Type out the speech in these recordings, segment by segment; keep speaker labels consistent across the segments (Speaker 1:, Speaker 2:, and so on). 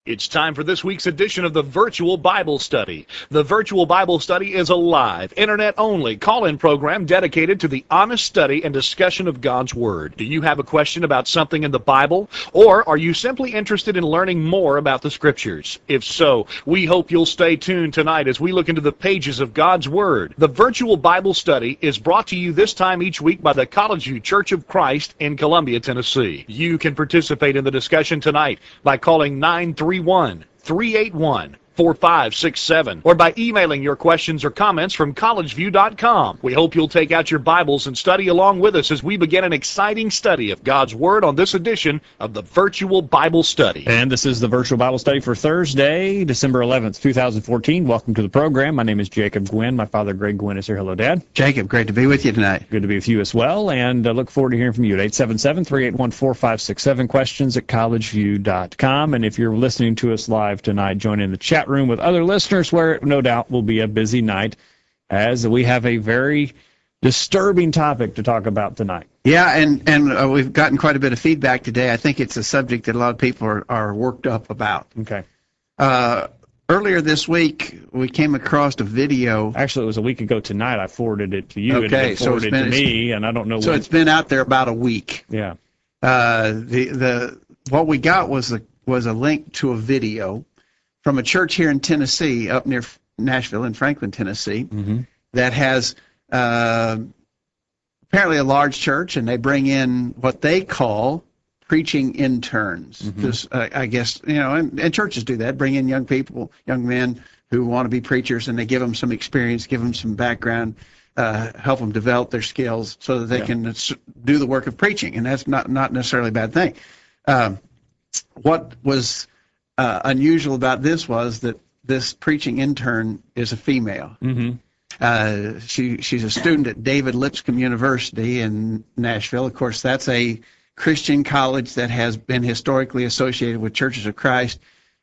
Speaker 1: It's time for this week's edition of the Virtual Bible Study. The Virtual Bible Study is a live, internet-only call-in program dedicated to the honest study and discussion of God's Word. Do you have a question about something in the Bible, or are you simply interested in learning more about the Scriptures? If so, we hope you'll stay tuned tonight as we look into the pages of God's Word. The Virtual Bible Study is brought to you this time each week by the College View Church of Christ in Columbia, Tennessee. You can participate in the discussion tonight by calling 931-381-4567 or by emailing your questions or comments from collegeview.com. We hope you'll take out your Bibles and study along with us as we begin an exciting study of God's Word on this edition of the Virtual Bible Study.
Speaker 2: And this is the Virtual Bible Study for Thursday, December 11th, 2014. Welcome to the program. My name is Jacob Gwynn. My father, Greg Gwynn, is here. Hello, Dad.
Speaker 3: Jacob, great to be with you tonight.
Speaker 2: Good to be with you as well, and look forward to hearing from you at 877-381-4567, questions at collegeview.com. And if you're listening to us live tonight, join in the chat room with other listeners where no doubt will be a busy night as we have a very disturbing topic to talk about tonight.
Speaker 3: Yeah, and we've gotten quite a bit of feedback today. I think it's a subject that a lot of people are worked up about.
Speaker 2: Okay.
Speaker 3: Earlier this week, we came across a video.
Speaker 2: Actually, it was a week ago tonight. I forwarded it to you,
Speaker 3: okay,
Speaker 2: and you forwarded it to me, and I don't know
Speaker 3: so it's been out there about a week.
Speaker 2: Yeah.
Speaker 3: What we got was a link to a video from a church here in Tennessee, up near Nashville in Franklin, Tennessee, that has apparently a large church, and they bring in what they call preaching interns. This, I guess, and churches do that, bring in young people, young men who want to be preachers, and they give them some experience, give them some background, help them develop their skills so that they can do the work of preaching, and that's not necessarily a bad thing. What was unusual about this was that this preaching intern is a female. She's a student at David Lipscomb University in Nashville. Of course, that's a Christian college that has been historically associated with Churches of Christ,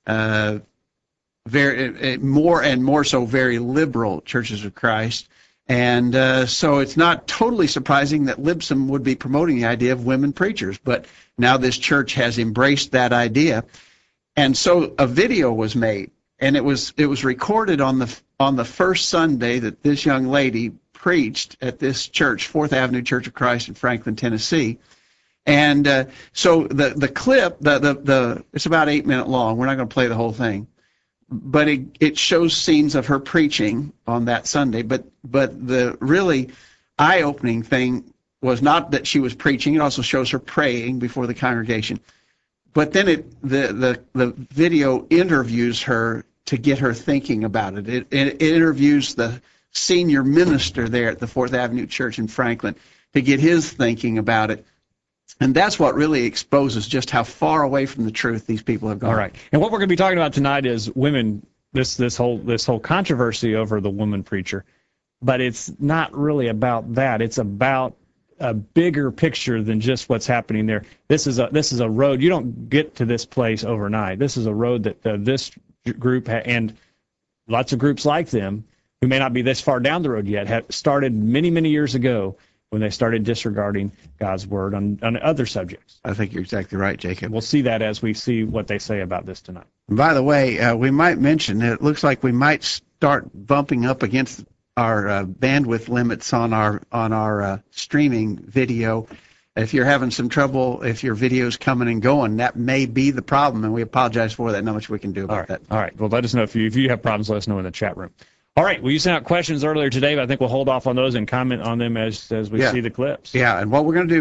Speaker 3: very more and more so very liberal Churches of Christ. And so it's not totally surprising that Lipscomb would be promoting the idea of women preachers, but now this church has embraced that idea. And so a video was made, and it was recorded on the first Sunday that this young lady preached at this church, Fourth Avenue Church of Christ in Franklin, Tennessee. And so the clip, it's about 8 minutes long. We're not going to play the whole thing, but it shows scenes of her preaching on that Sunday. But the really eye-opening thing was not that she was preaching. It also shows her praying before the congregation. But then the video interviews her to get her thinking about it. It interviews the senior minister there at the Fourth Avenue Church in Franklin to get his thinking about it. And that's what really exposes just how far away from the truth these people have gone.
Speaker 2: All right. And what we're going to be talking about tonight is women, this whole controversy over the woman preacher. But it's not really about that. It's about a bigger picture than just what's happening there. This is a road. You don't get to this place overnight. This is a road that this group and lots of groups like them, who may not be this far down the road yet, have started many, many years ago when they started disregarding God's Word on other subjects.
Speaker 3: I think you're exactly right, Jacob.
Speaker 2: We'll see that as we see what they say about this tonight.
Speaker 3: By the way, we might mention that it looks like we might start bumping up against our bandwidth limits on our streaming video. If you're having some trouble, if your video's coming and going, that may be the problem, and we apologize for that. Not much we can do about that.
Speaker 2: All right. Well, let us know if you have problems. Let us know in the chat room. All right. Well, you sent out questions earlier today, but I think we'll hold off on those and comment on them as we see the clips.
Speaker 3: Yeah. And what we're going to do,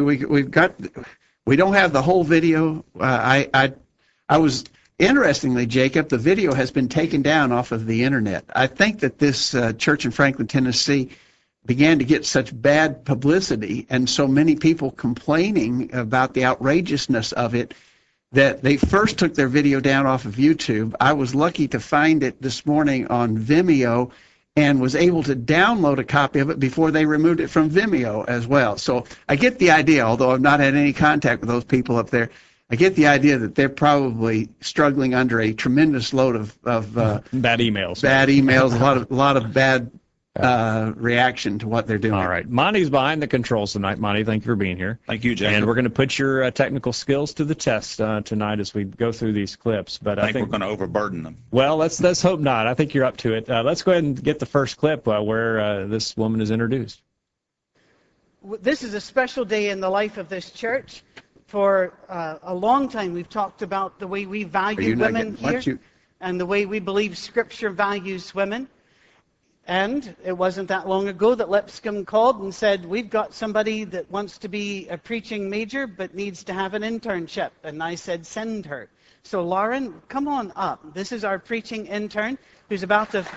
Speaker 3: we don't have the whole video. I was interestingly, Jacob, the video has been taken down off of the internet. I think that this church in Franklin, Tennessee, began to get such bad publicity and so many people complaining about the outrageousness of it that they first took their video down off of YouTube. I was lucky to find it this morning on Vimeo and was able to download a copy of it before they removed it from Vimeo as well. So I get the idea, although I've not had any contact with those people up there, I get the idea that they're probably struggling under a tremendous load of
Speaker 2: bad emails.
Speaker 3: Bad emails, a lot of bad reaction to what they're doing.
Speaker 2: All right. Monty's behind the controls tonight. Monty, thank you for being here.
Speaker 4: Thank you, Jacob.
Speaker 2: And we're going to put your technical skills to the test tonight as we go through these clips. But
Speaker 4: I think we're going to overburden them.
Speaker 2: Well, let's hope not. I think you're up to it. Let's go ahead and get the first clip where this woman is introduced.
Speaker 5: This is a special day in the life of this church. For a long time, we've talked about the way we value women here and the way we believe Scripture values women. And it wasn't that long ago that Lipscomb called and said, we've got somebody that wants to be a preaching major but needs to have an internship. And I said, send her. So Lauren, come on up. This is our preaching intern who's about to...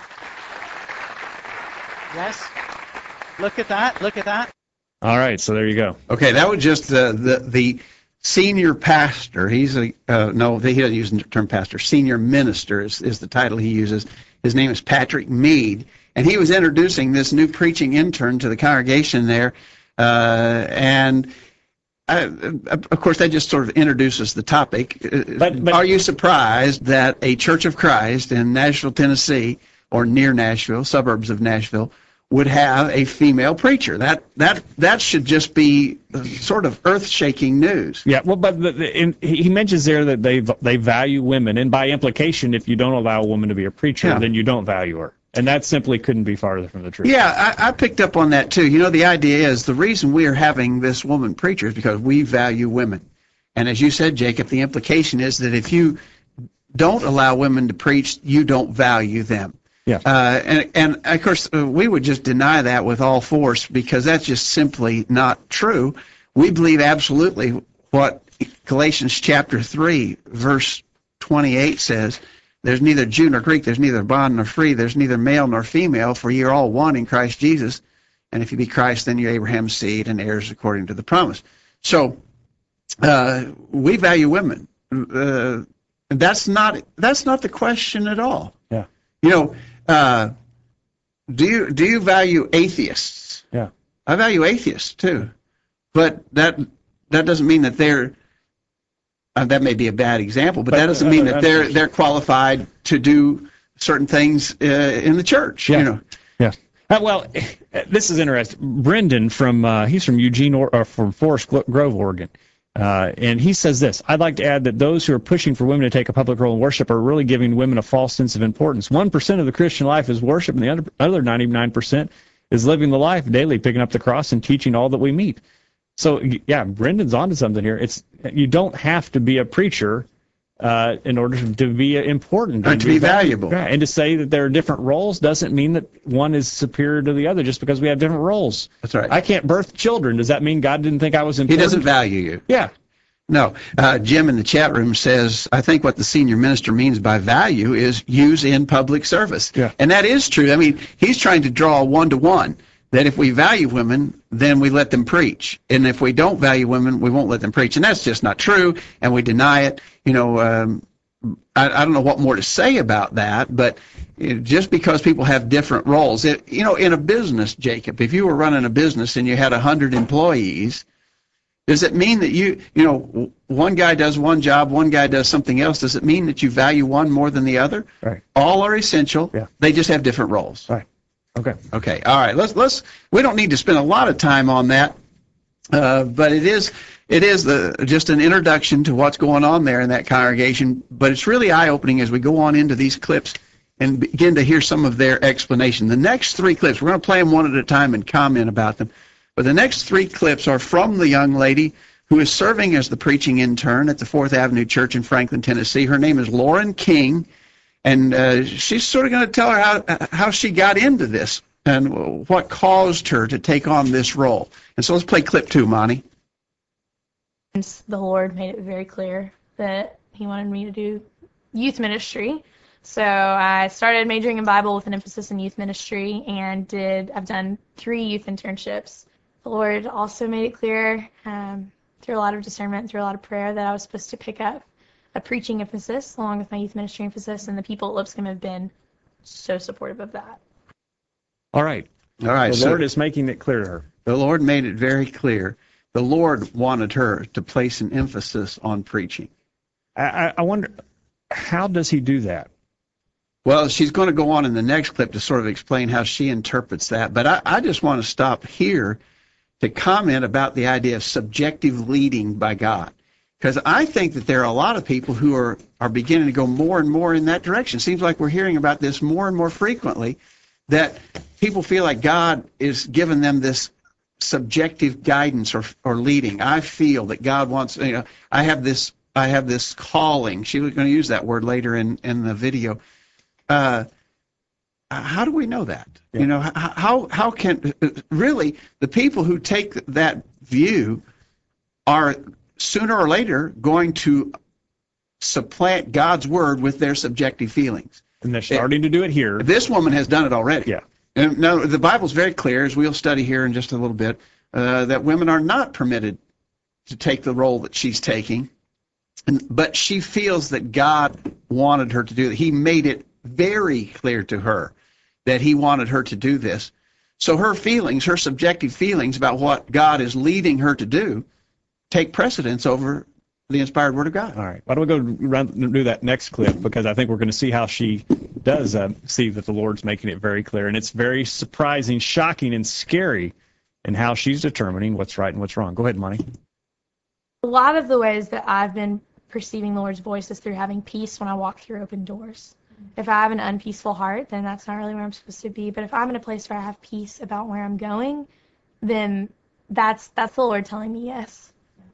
Speaker 5: Yes. Look at that. Look at that.
Speaker 2: All right, so there you go.
Speaker 3: Okay, that was just the senior pastor. He's he doesn't use the term pastor. Senior minister is the title he uses. His name is Patrick Mead, and he was introducing this new preaching intern to the congregation there, of course, that just sort of introduces the topic. But are you surprised that a Church of Christ in Nashville, Tennessee, or near Nashville, suburbs of Nashville, would have a female preacher? That should just be sort of earth-shaking news.
Speaker 2: Yeah, well, but he mentions there that they value women, and by implication, if you don't allow a woman to be a preacher, then you don't value her. And that simply couldn't be farther from the truth.
Speaker 3: Yeah, I picked up on that too. You know, the idea is the reason we are having this woman preacher is because we value women. And as you said, Jacob, the implication is that if you don't allow women to preach, you don't value them.
Speaker 2: Yeah.
Speaker 3: And of course, we would just deny that with all force because that's just simply not true. We believe absolutely what Galatians chapter 3, verse 28 says. There's neither Jew nor Greek, there's neither bond nor free, there's neither male nor female, for ye are all one in Christ Jesus. And if you be Christ, then you're Abraham's seed and heirs according to the promise. So we value women. That's not the question at all.
Speaker 2: Yeah.
Speaker 3: You know, do you value atheists?
Speaker 2: Yeah.
Speaker 3: I value atheists too, but that doesn't mean that they're that may be a bad example, but that doesn't mean that they're qualified to do certain things in the church.
Speaker 2: Yeah.
Speaker 3: You know.
Speaker 2: Yeah. Well, this is interesting. Brendan he's from Eugene or from Forest Grove, Oregon. And he says this: I'd like to add that those who are pushing for women to take a public role in worship are really giving women a false sense of importance. 1% of the Christian life is worship, and the other 99% is living the life daily, picking up the cross and teaching all that we meet. So, yeah, Brendan's onto something here. You don't have to be a preacher in order to be important.
Speaker 3: And to be valuable.
Speaker 2: Yeah, and to say that there are different roles doesn't mean that one is superior to the other just because we have different roles.
Speaker 3: That's right.
Speaker 2: I can't birth children. Does that mean God didn't think I was important?
Speaker 3: He doesn't value you.
Speaker 2: Yeah.
Speaker 3: No. Jim in the chat room says, I think what the senior minister means by value is use in public service.
Speaker 2: Yeah.
Speaker 3: And that is true. I mean, he's trying to draw a one-to-one, that if we value women, then we let them preach. And if we don't value women, we won't let them preach. And that's just not true, and we deny it. You know, I don't know what more to say about that, but just because people have different roles. You know, in a business, Jacob, if you were running a business and you had 100 employees, does it mean that you know, one guy does one job, one guy does something else? Does it mean that you value one more than the other?
Speaker 2: Right.
Speaker 3: All are essential.
Speaker 2: Yeah.
Speaker 3: They just have different roles.
Speaker 2: Right. Okay.
Speaker 3: Okay. All right. Let's. We don't need to spend a lot of time on that, but it is just an introduction to what's going on there in that congregation. But it's really eye-opening as we go on into these clips and begin to hear some of their explanation. The next three clips, we're going to play them one at a time and comment about them. But the next three clips are from the young lady who is serving as the preaching intern at the Fourth Avenue Church in Franklin, Tennessee. Her name is Lauren King. And she's sort of going to tell her how she got into this and what caused her to take on this role. And so let's play clip 2, Monty.
Speaker 6: The Lord made it very clear that he wanted me to do youth ministry. So I started majoring in Bible with an emphasis in youth ministry, and I've done 3 youth internships. The Lord also made it clear through a lot of discernment, through a lot of prayer, that I was supposed to pick up a preaching emphasis along with my youth ministry emphasis, and the people at Lipscomb have been so supportive of that.
Speaker 2: All right.
Speaker 3: All right.
Speaker 2: The Lord is making it clear to her.
Speaker 3: The Lord made it very clear. The Lord wanted her to place an emphasis on preaching.
Speaker 2: I wonder, how does he do that?
Speaker 3: Well, she's going to go on in the next clip to sort of explain how she interprets that. But I just want to stop here to comment about the idea of subjective leading by God. Because I think that there are a lot of people who are beginning to go more and more in that direction. It seems like we're hearing about this more and more frequently, that people feel like God is giving them this subjective guidance or leading. I feel that God wants, I have this calling. She was going to use that word later in the video. How do we know that? Yeah. How can really the people who take that view are sooner or later going to supplant God's word with their subjective feelings?
Speaker 2: And they're starting to do it here.
Speaker 3: This woman has done it already.
Speaker 2: Yeah.
Speaker 3: And no, the Bible's very clear, as we'll study here in just a little bit, that women are not permitted to take the role that she's taking. But she feels that God wanted her to do it. He made it very clear to her that he wanted her to do this. So her feelings, her subjective feelings about what God is leading her to do, take precedence over the inspired Word of God.
Speaker 2: All right. Why don't we go do that next clip, because I think we're going to see how she does see that the Lord's making it very clear. And it's very surprising, shocking, and scary in how she's determining what's right and what's wrong. Go ahead, Monty.
Speaker 6: A lot of the ways that I've been perceiving the Lord's voice is through having peace when I walk through open doors. If I have an unpeaceful heart, then that's not really where I'm supposed to be. But if I'm in a place where I have peace about where I'm going, then that's the Lord telling me yes.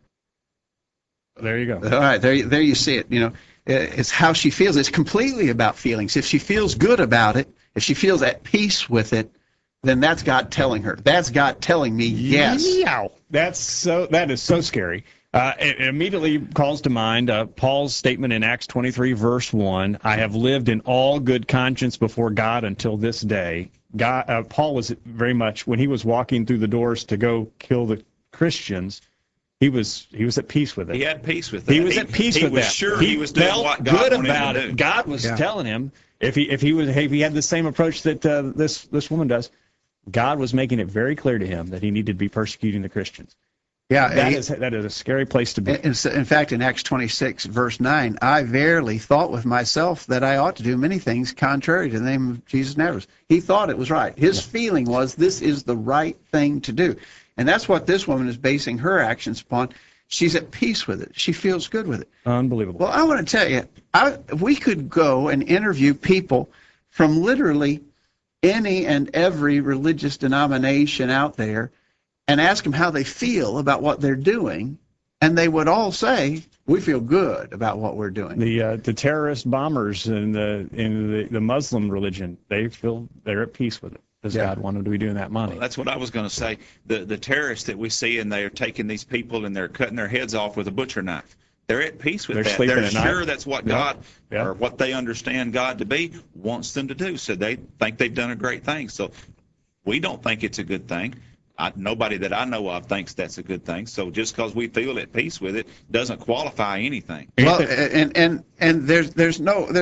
Speaker 2: There you go.
Speaker 3: All right, there you see it. It's how she feels. It's completely about feelings. If she feels good about it, if she feels at peace with it, then that's God telling her. That's God telling me yes.
Speaker 2: Meow. That is so scary. It immediately calls to mind Paul's statement in Acts 23, verse 1, I have lived in all good conscience before God until this day. Paul was very much, when he was walking through the doors to go kill the Christians, he was at peace with it.
Speaker 4: He had peace with that.
Speaker 2: He was at peace with that.
Speaker 4: He was sure he was doing what God wanted him to do.
Speaker 2: God was telling him, if he had the same approach that this woman does, God was making it very clear to him that he needed to be persecuting the Christians.
Speaker 3: Yeah,
Speaker 2: that is a scary place to be.
Speaker 3: In fact, in Acts 26, verse 9, I verily thought with myself that I ought to do many things contrary to the name of Jesus Nazareth. He thought it was right. His feeling was this is the right thing to do. And that's what this woman is basing her actions upon. She's at peace with it. She feels good with it.
Speaker 2: Unbelievable.
Speaker 3: Well, I want to tell you, we could go and interview people from literally any and every religious denomination out there and ask them how they feel about what they're doing, and they would all say, we feel good about what we're doing.
Speaker 2: The terrorist bombers in the Muslim religion, they're at peace with it. Does God want them to be doing that money?
Speaker 4: Well, that's what I was going to say. The terrorists that we see, and they're taking these people and they're cutting their heads off with a butcher knife. They're at peace with that. They're sure that's what God, or what they understand God to be, wants them to do. So they think they've done a great thing. So we don't think it's a good thing. Nobody that I know of thinks that's a good thing. So just because we feel at peace with it doesn't qualify anything.
Speaker 3: Well, and there's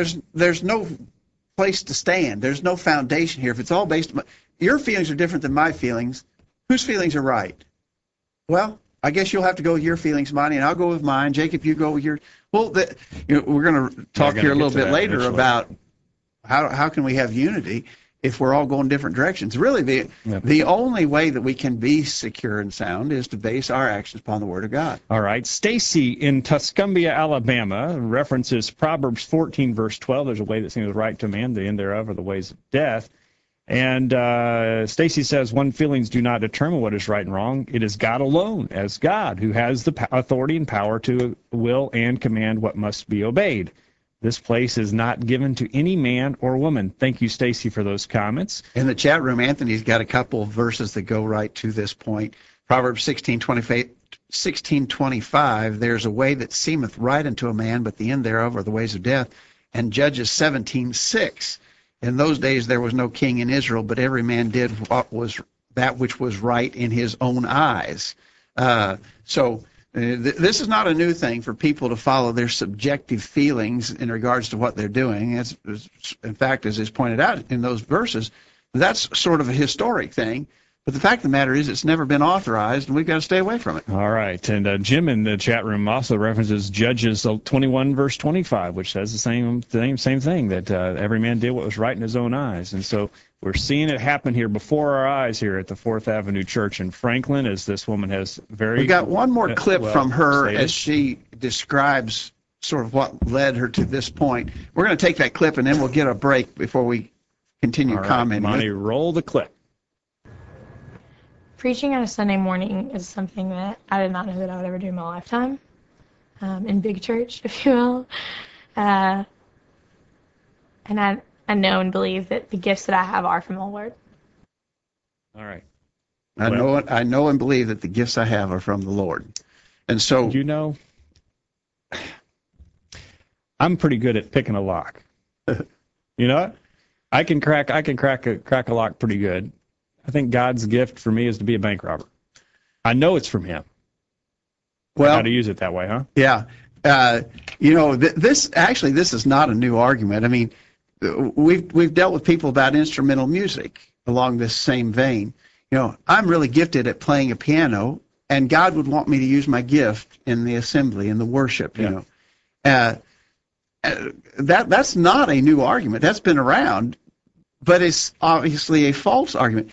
Speaker 3: no place to stand. There's no foundation here. If it's all based on your feelings are different than my feelings, whose feelings are right? Well, I guess you'll have to go with your feelings, Monty, and I'll go with mine. Jacob, you go with your. Well, we're going to talk here a little bit later about how can we have unity if we're all going different directions. Really, the only way that we can be secure and sound is to base our actions upon the Word of God.
Speaker 2: All right. Stacy in Tuscumbia, Alabama, references Proverbs 14, verse 12. There's a way that seems right to man, the end thereof are the ways of death. And Stacy says, one, feelings do not determine what is right and wrong. It is God alone, as God, who has the authority and power to will and command what must be obeyed. This place is not given to any man or woman. Thank you, Stacy, for those comments.
Speaker 3: In the chat room, Anthony's got a couple of verses that go right to this point. Proverbs 16:25, there's a way that seemeth right unto a man, but the end thereof are the ways of death. And Judges 17:6, in those days there was no king in Israel, but every man did what was that which was right in his own eyes. This is not a new thing for people to follow their subjective feelings in regards to what they're doing. In fact, as is pointed out in those verses, that's sort of a historic thing. But the fact of the matter is, it's never been authorized, and we've got to stay away from it.
Speaker 2: All right. And Jim in the chat room also references Judges 21, verse 25, which says the same thing, that every man did what was right in his own eyes. And so we're seeing it happen here before our eyes here at the 4th Avenue Church in Franklin, as this woman has very...
Speaker 3: We got one more clip from her as she describes sort of what led her to this point. We're going to take that clip, and then we'll get a break before we continue commenting.
Speaker 2: Monty, roll the clip.
Speaker 6: Preaching on a Sunday morning is something that I did not know that I would ever do in my lifetime, in big church, if you will. And I know and believe that the gifts that I have are from the Lord.
Speaker 2: All right.
Speaker 3: I know and believe that the gifts I have are from the Lord. And so...
Speaker 2: You know, I'm pretty good at picking a lock. You know what? I can crack a lock pretty good. I think God's gift for me is to be a bank robber. I know it's from him. Well, how to use it that way, huh?
Speaker 3: Yeah. You know, this is not a new argument. I mean, we've dealt with people about instrumental music along this same vein. You know, I'm really gifted at playing a piano, and God would want me to use my gift in the assembly, in the worship, you know. That's not a new argument. That's been around, but it's obviously a false argument.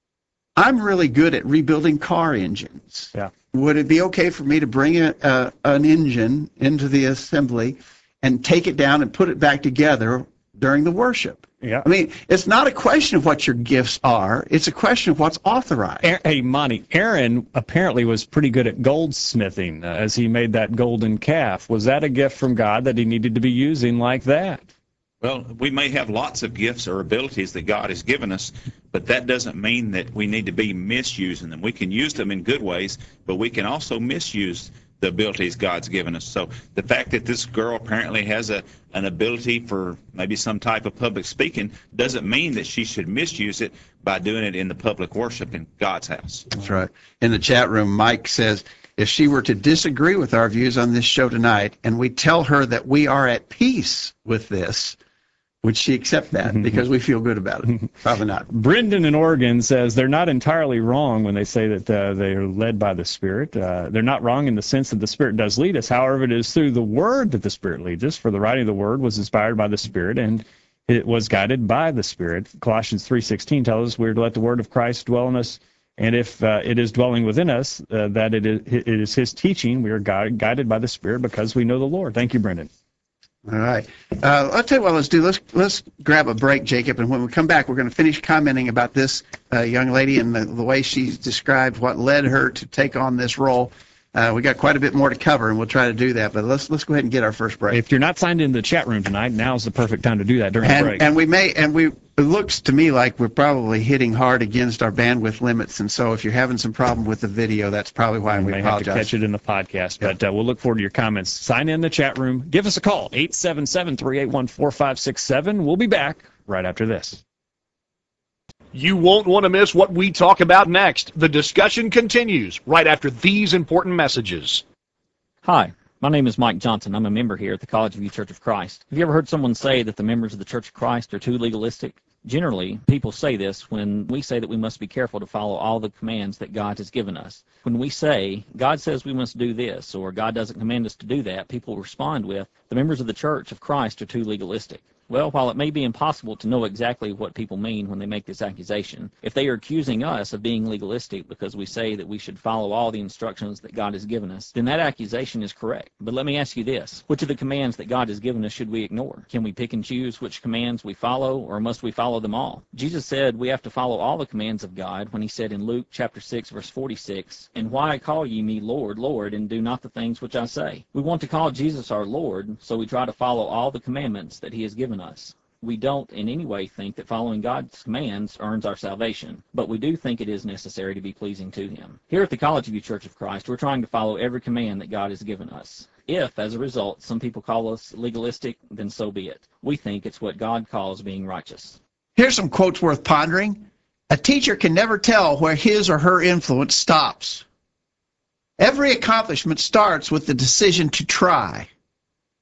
Speaker 3: I'm really good at rebuilding car engines.
Speaker 2: Yeah.
Speaker 3: Would it be okay for me to bring an engine into the assembly and take it down and put it back together during the worship?
Speaker 2: Yeah.
Speaker 3: I mean, it's not a question of what your gifts are. It's a question of what's authorized.
Speaker 2: Hey, Monty, Aaron apparently was pretty good at goldsmithing as he made that golden calf. Was that a gift from God that he needed to be using like that?
Speaker 4: Well, we may have lots of gifts or abilities that God has given us, but that doesn't mean that we need to be misusing them. We can use them in good ways, but we can also misuse the abilities God's given us. So the fact that this girl apparently has an ability for maybe some type of public speaking doesn't mean that she should misuse it by doing it in the public worship in God's house.
Speaker 3: That's right. In the chat room, Mike says, if she were to disagree with our views on this show tonight, and we tell her that we are at peace with this, would she accept that? Because we feel good about it. Probably not.
Speaker 2: Brendan in Oregon says they're not entirely wrong when they say that they are led by the Spirit. They're not wrong in the sense that the Spirit does lead us. However, it is through the Word that the Spirit leads us. For the writing of the Word was inspired by the Spirit, and it was guided by the Spirit. Colossians 3:16 tells us we're to let the Word of Christ dwell in us, and if it is dwelling within us, that it is His teaching. We are guided by the Spirit because we know the Lord. Thank you, Brendan.
Speaker 3: All right. I'll tell you what let's do. Let's grab a break, Jacob, and when we come back, we're going to finish commenting about this young lady and the way she's described what led her to take on this role. We got quite a bit more to cover, and we'll try to do that. But let's go ahead and get our first break.
Speaker 2: If you're not signed in the chat room tonight, now's the perfect time to do that during the break.
Speaker 3: It looks to me like we're probably hitting hard against our bandwidth limits, and so if you're having some problem with the video, that's probably why we apologize.
Speaker 2: Have to catch it in the podcast, but we'll look forward to your comments. Sign in the chat room. Give us a call, 877-381-4567. We'll be back right after this.
Speaker 1: You won't want to miss what we talk about next. The discussion continues right after these important messages.
Speaker 7: Hi, my name is Mike Johnson. I'm a member here at the College View Church of Christ. Have you ever heard someone say that the members of the Church of Christ are too legalistic? Generally, people say this when we say that we must be careful to follow all the commands that God has given us. When we say, God says we must do this, or God doesn't command us to do that, people respond with, the members of the Church of Christ are too legalistic. Well, while it may be impossible to know exactly what people mean when they make this accusation, if they are accusing us of being legalistic because we say that we should follow all the instructions that God has given us, then that accusation is correct. But let me ask you this. Which of the commands that God has given us should we ignore? Can we pick and choose which commands we follow, or must we follow them all? Jesus said we have to follow all the commands of God when he said in Luke chapter 6, verse 46, "And why call ye me Lord, Lord, and do not the things which I say?" We want to call Jesus our Lord, so we try to follow all the commandments that he has given us. We don't in any way think that following God's commands earns our salvation, but we do think it is necessary to be pleasing to him. Here at the College View Church of Christ, we're trying to follow every command that God has given us. If, as a result, some people call us legalistic, then so be it. We think it's what God calls being righteous.
Speaker 3: Here's some quotes worth pondering. A teacher can never tell where his or her influence stops. Every accomplishment starts with the decision to try.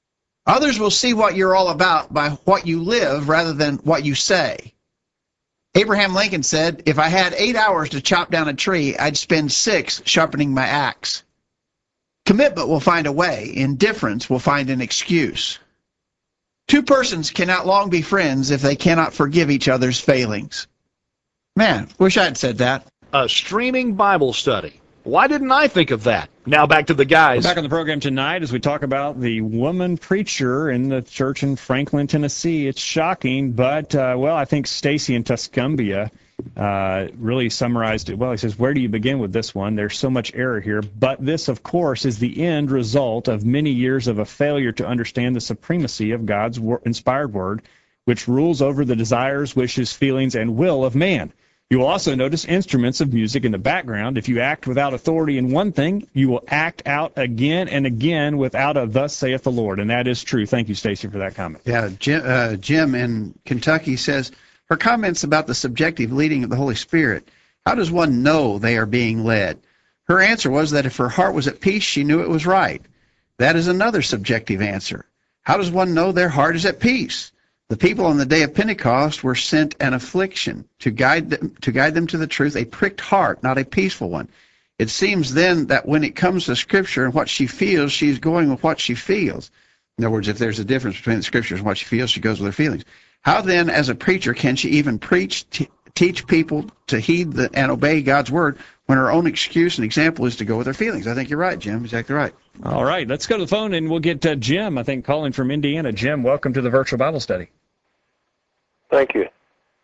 Speaker 3: Others will see what you're all about by what you live rather than what you say. Abraham Lincoln said, if I had 8 hours to chop down a tree, I'd spend 6 sharpening my axe. Commitment will find a way. Indifference will find an excuse. Two persons cannot long be friends if they cannot forgive each other's failings. Man, wish I'd said that.
Speaker 1: A streaming Bible study. Why didn't I think of that? Now back to the guys.
Speaker 2: We're back on the program tonight as we talk about the woman preacher in the church in Franklin, Tennessee. It's shocking, but, well, I think Stacy in Tuscumbia really summarized it well. He says, where do you begin with this one? There's so much error here. But this, of course, is the end result of many years of a failure to understand the supremacy of God's inspired word, which rules over the desires, wishes, feelings, and will of man. You will also notice instruments of music in the background. If you act without authority in one thing, you will act out again and again without a thus saith the Lord. And that is true. Thank you, Stacy, for that comment.
Speaker 3: Yeah, Jim in Kentucky says, her comments about the subjective leading of the Holy Spirit, how does one know they are being led? Her answer was that if her heart was at peace, she knew it was right. That is another subjective answer. How does one know their heart is at peace? The people on the day of Pentecost were sent an affliction to guide them to the truth, a pricked heart, not a peaceful one. It seems then that when it comes to Scripture and what she feels, she's going with what she feels. In other words, if there's a difference between the Scriptures and what she feels, she goes with her feelings. How then, as a preacher, can she even preach, teach people to heed and obey God's word when her own excuse and example is to go with her feelings? I think you're right, Jim. Exactly right.
Speaker 2: All right, let's go to the phone and we'll get Jim, I think, calling from Indiana. Jim, welcome to the Virtual Bible Study.
Speaker 8: Thank you.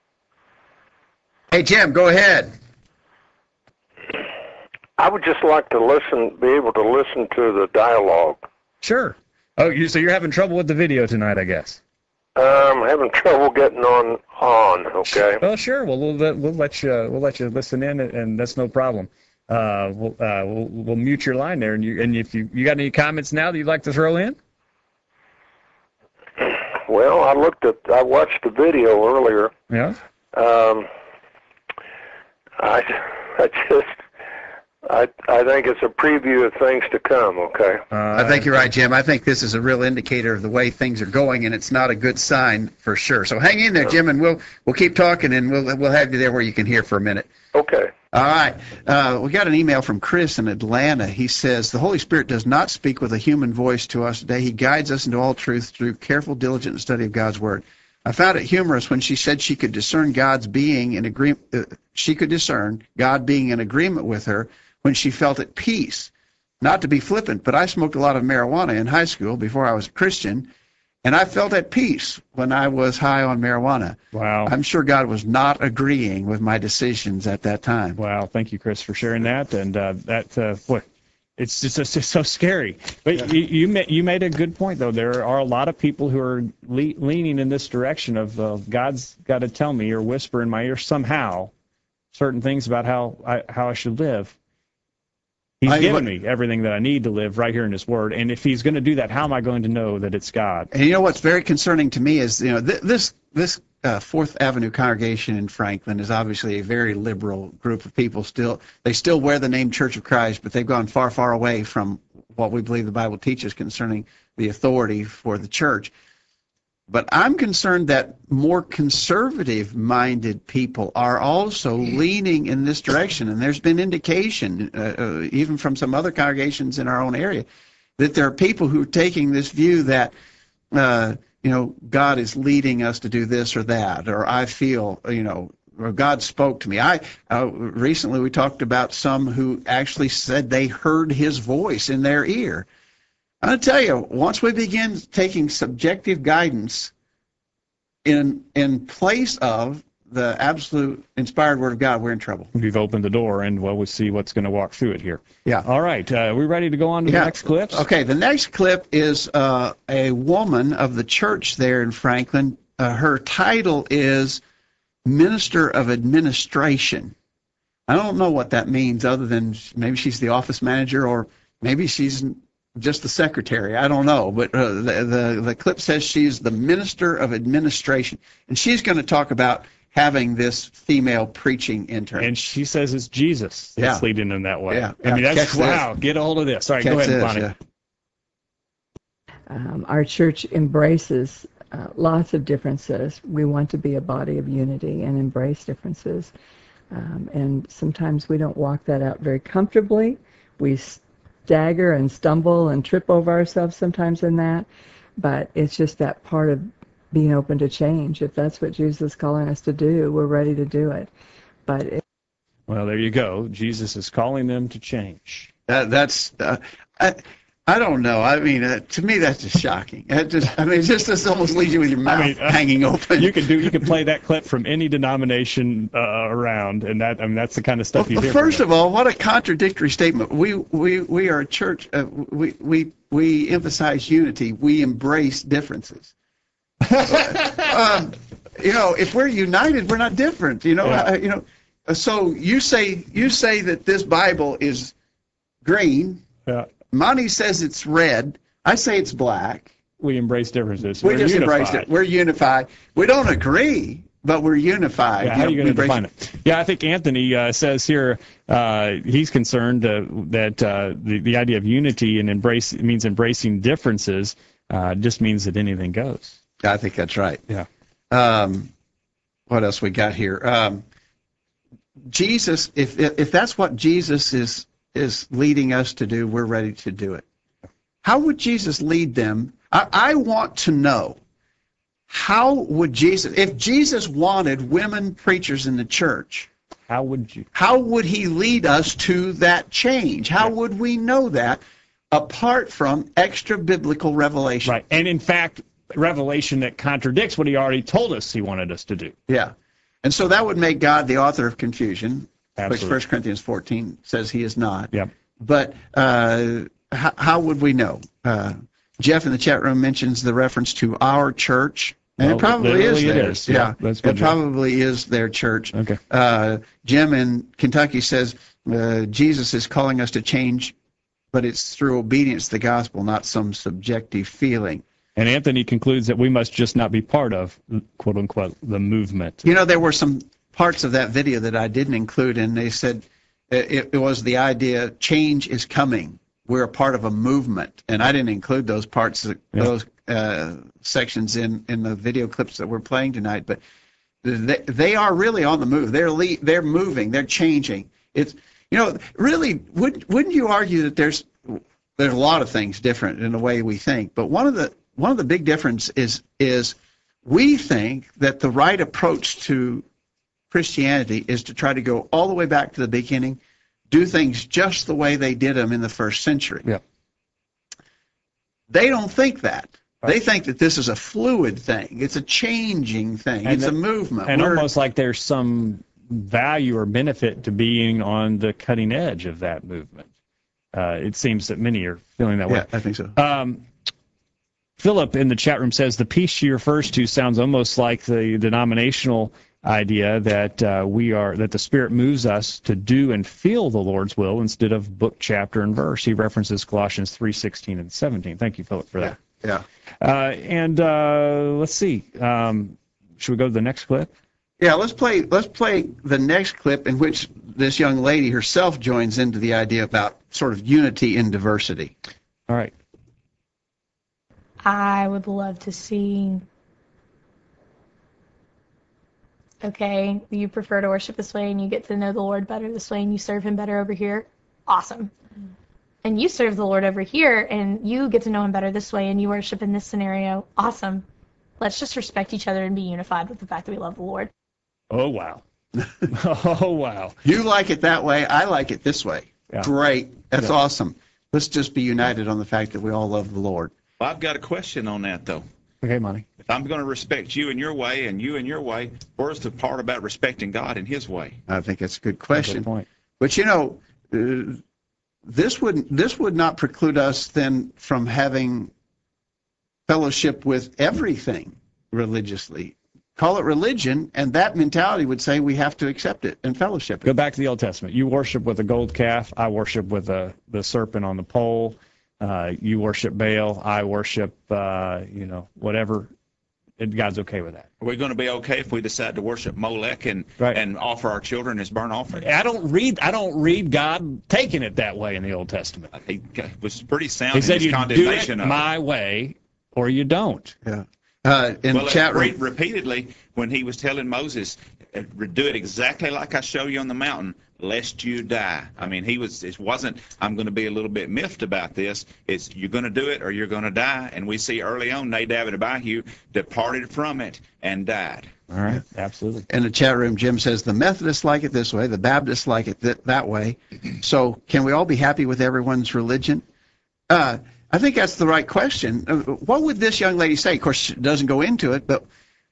Speaker 3: Hey, Jim, go ahead.
Speaker 8: I would just like to be able to listen to the dialogue.
Speaker 2: Sure. Oh, so you're having trouble with the video tonight, I guess.
Speaker 8: I'm having trouble getting on. Okay.
Speaker 2: Well, sure. Well, we'll let you listen in, and that's no problem. We'll mute your line there, and if you got any comments now that you'd like to throw in.
Speaker 8: Well, I watched the video earlier.
Speaker 2: Yeah.
Speaker 8: I think it's a preview of things to come, okay?
Speaker 3: I think you're right, Jim. I think this is a real indicator of the way things are going, and it's not a good sign for sure. So hang in there, Jim, and we'll keep talking, and we'll have you there where you can hear for a minute.
Speaker 8: Okay.
Speaker 3: All right. We got an email from Chris in Atlanta. He says, the Holy Spirit does not speak with a human voice to us today. He guides us into all truth through careful, diligent study of God's Word. I found it humorous when she said she could discern God's being in agreement. She could discern God being in agreement with her when she felt at peace. Not to be flippant, but I smoked a lot of marijuana in high school before I was a Christian, and I felt at peace when I was high on marijuana.
Speaker 2: Wow.
Speaker 3: I'm sure God was not agreeing with my decisions at that time.
Speaker 2: Wow. Thank you, Chris, for sharing that. And boy, it's just so scary. But yeah. you made a good point, though. There are a lot of people who are leaning in this direction of God's got to tell me or whisper in my ear somehow certain things about how I should live. He's given me everything that I need to live right here in His Word, and if He's going to do that, how am I going to know that it's God?
Speaker 3: And you know what's very concerning to me is, this Fourth Avenue congregation in Franklin is obviously a very liberal group of people. They still wear the name Church of Christ, but they've gone far, far away from what we believe the Bible teaches concerning the authority for the church. But I'm concerned that more conservative-minded people are also leaning in this direction, and there's been indication, even from some other congregations in our own area, that there are people who are taking this view that, God is leading us to do this or that, or I feel, or God spoke to me. Recently we talked about some who actually said they heard His voice in their ear. I'll tell you, once we begin taking subjective guidance in place of the absolute inspired Word of God, we're in trouble.
Speaker 2: We've opened the door, and we'll see what's going to walk through it here.
Speaker 3: Yeah.
Speaker 2: All right. We ready to go on to the next clip?
Speaker 3: Okay. The next clip is a woman of the church there in Franklin. Her title is Minister of Administration. I don't know what that means other than maybe she's the office manager or maybe she's just the secretary. I don't know, but the clip says she's the Minister of Administration, and she's going to talk about having this female preaching intern.
Speaker 2: And she says it's Jesus that's leading them that way.
Speaker 3: Yeah.
Speaker 2: I mean, that's wow. Get a hold of this. All right, go ahead, Bonnie.
Speaker 9: Our church embraces lots of differences. We want to be a body of unity and embrace differences. And sometimes we don't walk that out very comfortably. We stagger and stumble and trip over ourselves sometimes in that. But it's just that part of being open to change. If that's what Jesus is calling us to do, we're ready to do it.
Speaker 2: Well, there you go. Jesus is calling them to change.
Speaker 3: I don't know. I mean, to me, that's just shocking. It just almost leaves you with your mouth hanging open.
Speaker 2: You can play that clip from any denomination around, and that's the kind of stuff you hear.
Speaker 3: First of all, what a contradictory statement. We are a church. We emphasize unity. We embrace differences. If we're united, we're not different. So you say that this Bible is green.
Speaker 2: Yeah.
Speaker 3: Monty says it's red. I say it's black.
Speaker 2: We embrace differences.
Speaker 3: We just embrace it. We're unified. We don't agree, but we're unified.
Speaker 2: Yeah, how are you going to define it? Yeah, I think Anthony says here he's concerned that the idea of unity and means embracing differences just means that anything goes.
Speaker 3: I think that's right.
Speaker 2: Yeah.
Speaker 3: What else we got here? Jesus, if that's what Jesus is leading us to do, we're ready to do it. How would Jesus lead them? I want to know, how would Jesus, if Jesus wanted women preachers in the church, how would he lead us to that change? How would we know that apart from extra biblical revelation?
Speaker 2: Right. And in fact, revelation that contradicts what he already told us he wanted us to do.
Speaker 3: Yeah. And so that would make God the author of confusion.
Speaker 2: Absolutely.
Speaker 3: Which 1 Corinthians 14 says he is not.
Speaker 2: Yep.
Speaker 3: But how would we know? Jeff in the chat room mentions the reference to our church, and it probably is theirs. Yeah, it probably is their church.
Speaker 2: Okay.
Speaker 3: Jim in Kentucky says Jesus is calling us to change, but it's through obedience to the gospel, not some subjective feeling.
Speaker 2: And Anthony concludes that we must just not be part of, quote unquote, the movement.
Speaker 3: There were some parts of that video that I didn't include, and they said it was the idea change is coming. We're a part of a movement, and I didn't include those parts, those sections in the video clips that we're playing tonight. But they are really on the move. They're moving. They're changing. It's really wouldn't you argue that there's a lot of things different in the way we think, but one of the big differences is we think that the right approach to Christianity is to try to go all the way back to the beginning, do things just the way they did them in the first century.
Speaker 2: Yeah.
Speaker 3: They don't think that. Right. They think that this is a fluid thing. It's a changing thing. It's a movement.
Speaker 2: And almost like there's some value or benefit to being on the cutting edge of that movement. It seems that many are feeling that way.
Speaker 3: Yeah, I think so.
Speaker 2: Philip in the chat room says the piece she refers to sounds almost like the denominational idea that that the Spirit moves us to do and feel the Lord's will instead of book, chapter, and verse. He references Colossians 3:16 and 17. Thank you, Philip, for that.
Speaker 3: Yeah.
Speaker 2: And let's see. Should we go to the next clip?
Speaker 3: Yeah, let's play the next clip in which this young lady herself joins into the idea about sort of unity in diversity.
Speaker 2: All right.
Speaker 6: I would love to see, okay, you prefer to worship this way and you get to know the Lord better this way and you serve him better over here. Awesome. And you serve the Lord over here and you get to know him better this way and you worship in this scenario. Awesome. Let's just respect each other and be unified with the fact that we love the Lord.
Speaker 2: Oh, wow. Oh, wow.
Speaker 3: You like it that way. I like it this way.
Speaker 2: Yeah.
Speaker 3: Great. That's awesome. Let's just be united on the fact that we all love the Lord.
Speaker 4: Well, I've got a question on that, though.
Speaker 2: Okay, Monty.
Speaker 4: If I'm going to respect you in your way and you in your way, where's the part about respecting God in his way?
Speaker 3: I think that's a good question.
Speaker 2: That's a good point.
Speaker 3: But, this would not preclude us then from having fellowship with everything religiously. Call it religion, and that mentality would say we have to accept it and fellowship it.
Speaker 2: Go back to the Old Testament. You worship with a gold calf. I worship with the serpent on the pole. You worship Baal. I worship, whatever. God's okay with that.
Speaker 4: Are we going to be okay if we decide to worship Molech and offer our children as burnt offerings?
Speaker 2: I don't read God taking it that way in the Old Testament.
Speaker 4: He was pretty sound
Speaker 2: in his
Speaker 4: condemnation
Speaker 2: of it. He said you do it my way or you don't.
Speaker 3: Yeah. In the chat room.
Speaker 4: Repeatedly, when he was telling Moses, do it exactly like I show you on the mountain, lest you die. I mean, it wasn't, I'm going to be a little bit miffed about this. It's, you're going to do it or you're going to die. And we see early on, Nadab and Abihu departed from it and died.
Speaker 2: All right, absolutely.
Speaker 3: In the chat room, Jim says, the Methodists like it this way, the Baptists like it that way. So can we all be happy with everyone's religion? I think that's the right question. What would this young lady say? Of course, she doesn't go into it, but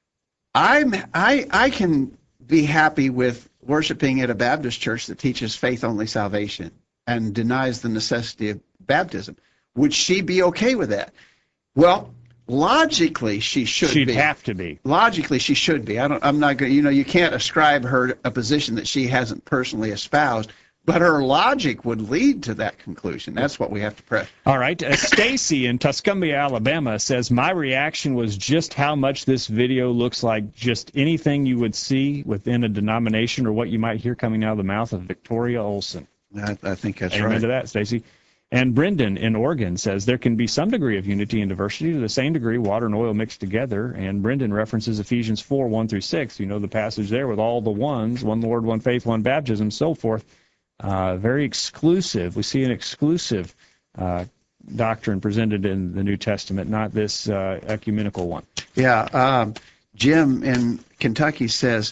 Speaker 3: I can be happy with worshiping at a Baptist church that teaches faith-only salvation and denies the necessity of baptism. Would she be okay with that? Well, logically, she should be.
Speaker 2: She'd have to be.
Speaker 3: Logically, she should be. I'm not going. You can't ascribe her a position that she hasn't personally espoused. But her logic would lead to that conclusion. That's what we have to press.
Speaker 2: All right. Stacy in Tuscumbia, Alabama says, my reaction was just how much this video looks like just anything you would see within a denomination or what you might hear coming out of the mouth of Victoria Olson.
Speaker 3: I think that's
Speaker 2: Amen
Speaker 3: right.
Speaker 2: to that, Stacy. And Brendan in Oregon says there can be some degree of unity and diversity, to the same degree water and oil mixed together. And Brendan references Ephesians 4:1-6. You know the passage there with all the ones, one Lord, one faith, one baptism, so forth. Very exclusive. We see an exclusive doctrine presented in the New Testament, not this ecumenical one.
Speaker 3: Yeah. Jim in Kentucky says,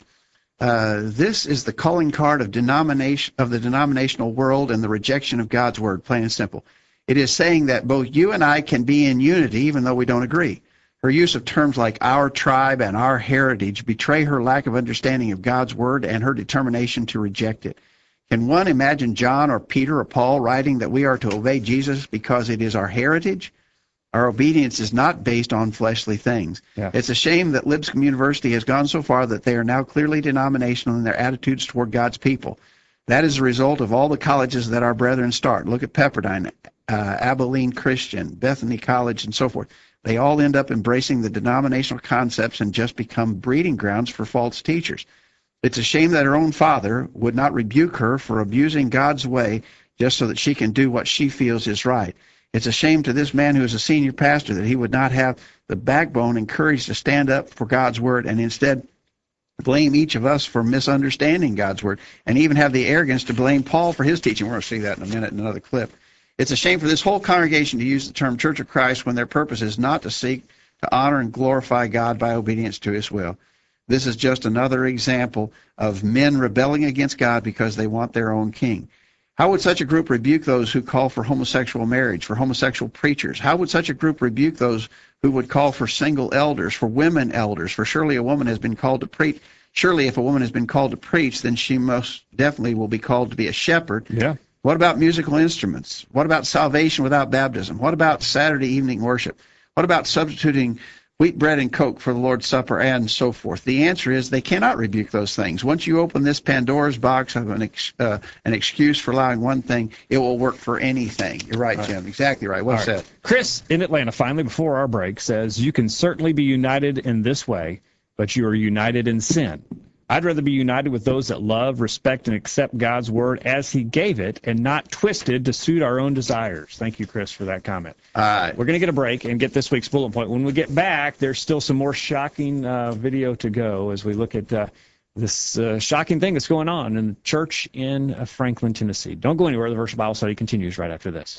Speaker 3: this is the calling card of the denominational world and the rejection of God's word, plain and simple. It is saying that both you and I can be in unity even though we don't agree. Her use of terms like our tribe and our heritage betray her lack of understanding of God's word and her determination to reject it. Can one imagine John or Peter or Paul writing that we are to obey Jesus because it is our heritage? Our obedience is not based on fleshly things.
Speaker 2: Yeah.
Speaker 3: It's a shame that Lipscomb University has gone so far that they are now clearly denominational in their attitudes toward God's people. That is a result of all the colleges that our brethren start. Look at Pepperdine, Abilene Christian, Bethany College, and so forth. They all end up embracing the denominational concepts and just become breeding grounds for false teachers. It's a shame that her own father would not rebuke her for abusing God's way just so that she can do what she feels is right. It's a shame to this man who is a senior pastor that he would not have the backbone and courage to stand up for God's word and instead blame each of us for misunderstanding God's word and even have the arrogance to blame Paul for his teaching. We're going to see that in a minute in another clip. It's a shame for this whole congregation to use the term Church of Christ when their purpose is not to seek to honor and glorify God by obedience to his will. This is just another example of men rebelling against God because they want their own king. How would such a group rebuke those who call for homosexual marriage, for homosexual preachers? How would such a group rebuke those who would call for single elders, for women elders? For surely a woman has been called to preach. Surely if a woman has been called to preach, then she most definitely will be called to be a shepherd.
Speaker 2: Yeah.
Speaker 3: What about musical instruments? What about salvation without baptism? What about Saturday evening worship? What about substituting wheat bread and Coke for the Lord's Supper, and so forth? The answer is they cannot rebuke those things. Once you open this Pandora's box of an excuse for allowing one thing, it will work for anything. You're right, Jim. Exactly right. Well said.
Speaker 2: Chris in Atlanta, finally, before our break, says, you can certainly be united in this way, but you are united in sin. I'd rather be united with those that love, respect, and accept God's word as he gave it and not twisted to suit our own desires. Thank you, Chris, for that comment. We're going to get a break and get this week's bullet point. When we get back, there's still some more shocking video to go as we look at this shocking thing that's going on in the church in Franklin, Tennessee. Don't go anywhere. The Virtual Bible Study continues right after this.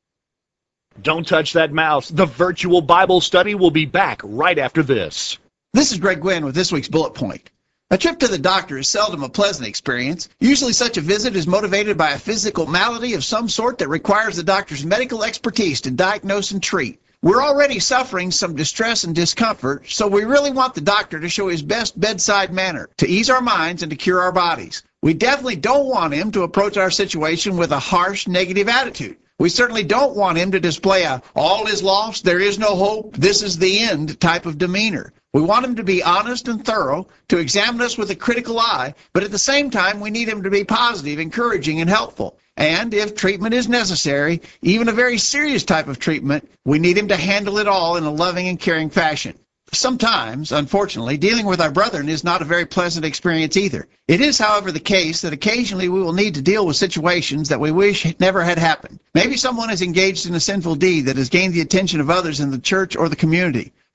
Speaker 1: Don't touch that mouse. The Virtual Bible Study will be back right after this.
Speaker 3: This is Greg Gwynn with this week's bullet point. A trip to the doctor is seldom a pleasant experience. Usually such a visit is motivated by a physical malady of some sort that requires the doctor's medical expertise to diagnose and treat. We're already suffering some distress and discomfort, so we really want the doctor to show his best bedside manner, to ease our minds and to cure our bodies. We definitely don't want him to approach our situation with a harsh, negative attitude. We certainly don't want him to display a all is lost, there is no hope, this is the end type of demeanor. We want him to be honest and thorough, to examine us with a critical eye, but at the same time, we need him to be positive, encouraging, and helpful. And if treatment is necessary, even a very serious type of treatment, we need him to handle it all in a loving and caring fashion. Sometimes, unfortunately, dealing with our brethren is not a very pleasant experience either. It is, however, the case that occasionally we will need to deal with situations that we wish never had happened. Maybe someone is engaged in a sinful deed that has gained the attention of others in the church or the community.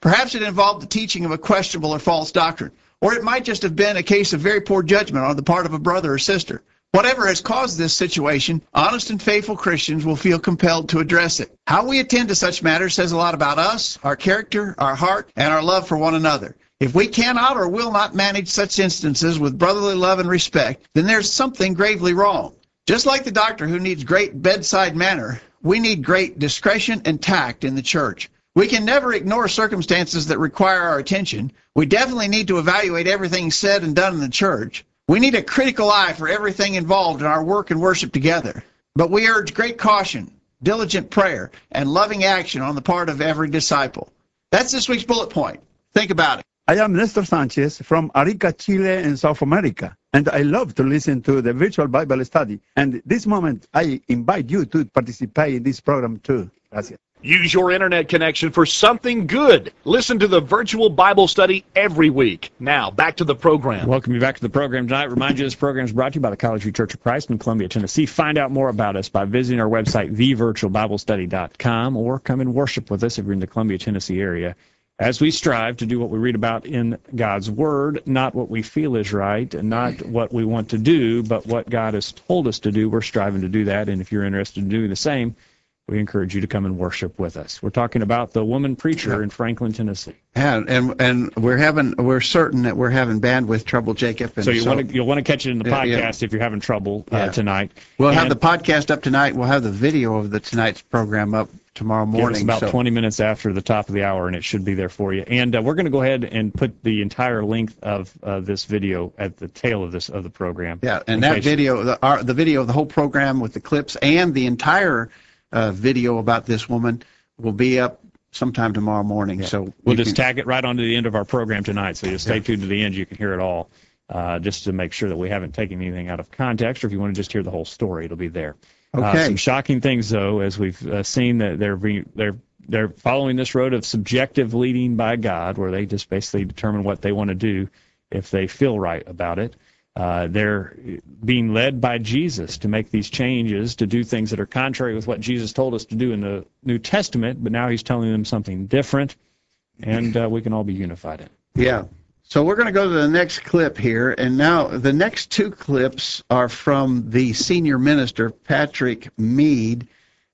Speaker 3: Perhaps it involved the teaching of a questionable or false doctrine. Or it might just have been a case of very poor judgment on the part of a brother or sister. Whatever has caused this situation, honest and faithful Christians will feel compelled to address it. How we attend to such matters says a lot about us, our character, our heart, and our love for one another. If we cannot or will not manage such instances with brotherly love and respect, then there's something gravely wrong. Just like the doctor who needs great bedside manner, we need great discretion and tact in the church. We can never ignore circumstances that require our attention. We definitely need to evaluate everything said and done in the church. We need a critical eye for everything involved in our work and worship together. But we urge great caution, diligent prayer, and loving action on the part of every disciple. That's this week's bullet point. Think about it.
Speaker 10: I am Nestor Sanchez from Arica, Chile in South America, and I love to listen to the virtual Bible study. And this moment, I invite you to participate in this program too. Gracias.
Speaker 1: Use your internet connection for something good. Listen to the virtual Bible study every week. Now, back to the program.
Speaker 2: Welcome you back to the program tonight. Remind you this program is brought to you by the College View Church of Christ in Columbia, Tennessee. Find out more about us by visiting our website, thevirtualbiblestudy.com, or come and worship with us if you're in the Columbia, Tennessee area. As we strive to do what we read about in God's Word, not what we feel is right, and not what we want to do, but what God has told us to do, we're striving to do that. And if you're interested in doing the same, we encourage you to come and worship with us. We're talking about the woman preacher in Franklin, Tennessee.
Speaker 3: Yeah, and we're certain that we're having bandwidth trouble, Jacob. And
Speaker 2: so you'll want to catch it in the podcast if you're having trouble tonight.
Speaker 3: We'll have the podcast up tonight. We'll have the video of tonight's program up tomorrow morning.
Speaker 2: It's about 20 minutes after the top of the hour, and it should be there for you. And we're going to go ahead and put the entire length of this video at the tail of the program.
Speaker 3: Yeah, and that video, the video of the whole program with the clips and the entire video about this woman will be up sometime tomorrow morning. Yeah. So
Speaker 2: we'll just tag it right onto the end of our program tonight. So you stay tuned to the end. You can hear it all, just to make sure that we haven't taken anything out of context. Or if you want to just hear the whole story, it'll be there.
Speaker 3: Okay.
Speaker 2: Some shocking things, though, as we've seen that they're following this road of subjective leading by God, where they just basically determine what they want to do if they feel right about it. They're being led by Jesus to make these changes, to do things that are contrary with what Jesus told us to do in the New Testament, but now he's telling them something different, and we can all be unified in it.
Speaker 3: Yeah. So we're going to go to the next clip here, and now the next two clips are from the senior minister, Patrick Mead,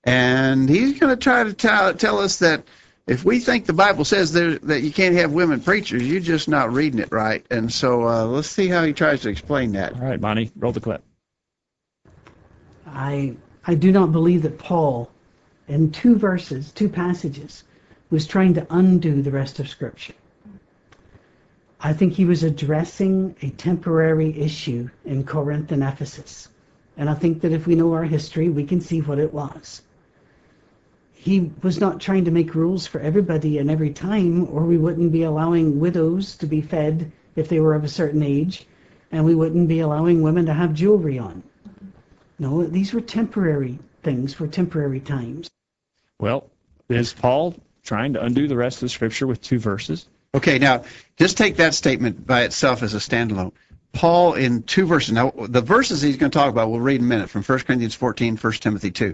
Speaker 3: and he's going to try to tell us that if we think the Bible says that you can't have women preachers, you're just not reading it right. And so let's see how he tries to explain that.
Speaker 2: All right, Bonnie, roll the clip.
Speaker 5: I do not believe that Paul, in two passages, was trying to undo the rest of Scripture. I think he was addressing a temporary issue in Corinth and Ephesus. And I think that if we know our history, we can see what it was. He was not trying to make rules for everybody and every time, or we wouldn't be allowing widows to be fed if they were of a certain age, and we wouldn't be allowing women to have jewelry on. No, these were temporary things for temporary times.
Speaker 2: Well, is Paul trying to undo the rest of the Scripture with two verses?
Speaker 3: Okay, now, just take that statement by itself as a standalone. Paul in two verses. Now, the verses he's going to talk about, we'll read in a minute, from 1 Corinthians 14, 1 Timothy 2.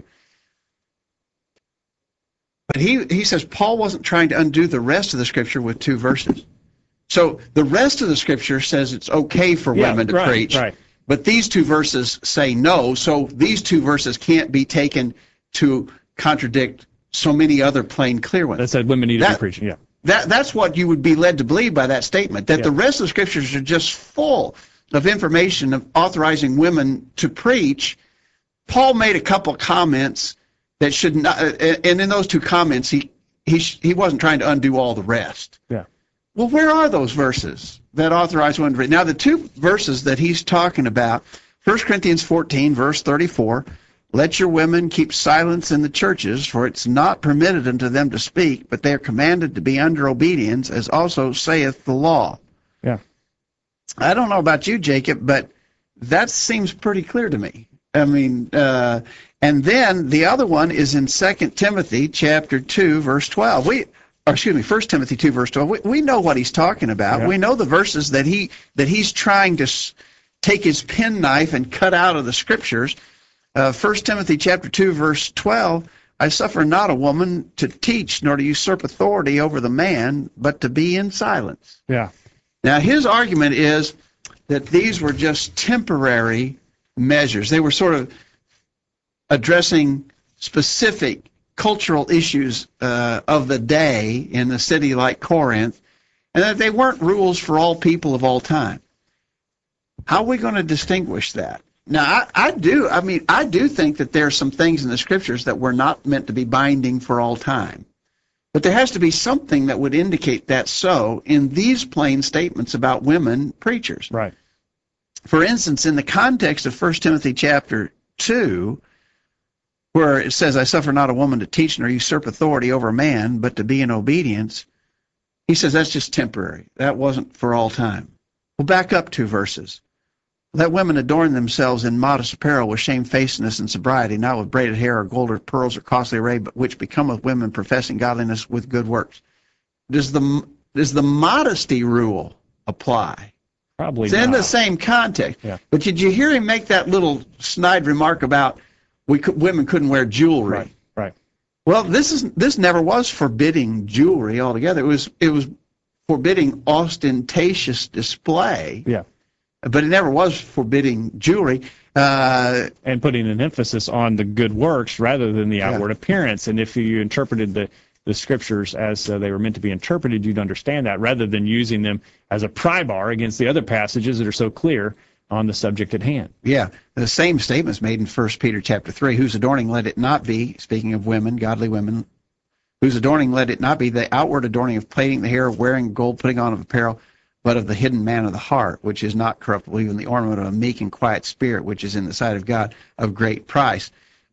Speaker 3: But he says Paul wasn't trying to undo the rest of the Scripture with two verses. So the rest of the Scripture says it's okay for women to preach, but these two verses say no, so these two verses can't be taken to contradict so many other plain, clear ones.
Speaker 2: That said women need to be preaching, yeah.
Speaker 3: That's what you would be led to believe by that statement, that the rest of the Scriptures are just full of information of authorizing women to preach. Paul made a couple comments that should not, and in those two comments, he wasn't trying to undo all the rest.
Speaker 2: Yeah.
Speaker 3: Well, where are those verses that authorize women to read? Now, the two verses that he's talking about, 1 Corinthians 14, verse 34, let your women keep silence in the churches, for it's not permitted unto them to speak, but they are commanded to be under obedience, as also saith the law.
Speaker 2: Yeah.
Speaker 3: I don't know about you, Jacob, but that seems pretty clear to me. I mean, and then the other one is in 2 Timothy chapter 2, verse 12. 1 Timothy 2, verse 12. We know what he's talking about. Yeah. We know the verses that he's trying to take his penknife and cut out of the Scriptures. 1 Timothy chapter 2, verse 12, I suffer not a woman to teach nor to usurp authority over the man, but to be in silence.
Speaker 2: Yeah.
Speaker 3: Now, his argument is that these were just temporary measures. They were sort of addressing specific cultural issues of the day in a city like Corinth, and that they weren't rules for all people of all time. How are we going to distinguish that? Now, I do think that there are some things in the Scriptures that were not meant to be binding for all time. But there has to be something that would indicate that so in these plain statements about women preachers.
Speaker 2: Right.
Speaker 3: For instance, in the context of 1 Timothy chapter 2, where it says, I suffer not a woman to teach nor usurp authority over a man, but to be in obedience, he says that's just temporary. That wasn't for all time. We'll back up 2 verses. Let women adorn themselves in modest apparel with shamefacedness and sobriety, not with braided hair or gold or pearls or costly array, but which becometh women professing godliness with good works. Does the modesty rule apply?
Speaker 2: Probably
Speaker 3: it's
Speaker 2: not.
Speaker 3: In the same context.
Speaker 2: Yeah.
Speaker 3: But did you hear him make that little snide remark about women couldn't wear jewelry?
Speaker 2: Right. Right.
Speaker 3: Well, this never was forbidding jewelry altogether. It was forbidding ostentatious display.
Speaker 2: Yeah.
Speaker 3: But it never was forbidding jewelry.
Speaker 2: And putting an emphasis on the good works rather than the outward appearance. And if you interpreted the Scriptures as they were meant to be interpreted, you'd understand that, rather than using them as a pry bar against the other passages that are so clear on the subject at hand.
Speaker 3: Yeah, the same statement is made in 1 Peter chapter 3, whose adorning let it not be, speaking of women, godly women, whose adorning let it not be the outward adorning of plaiting the hair, wearing gold, putting on of apparel, but of the hidden man of the heart, which is not corruptible, even the ornament of a meek and quiet spirit, which is in the sight of God of great price.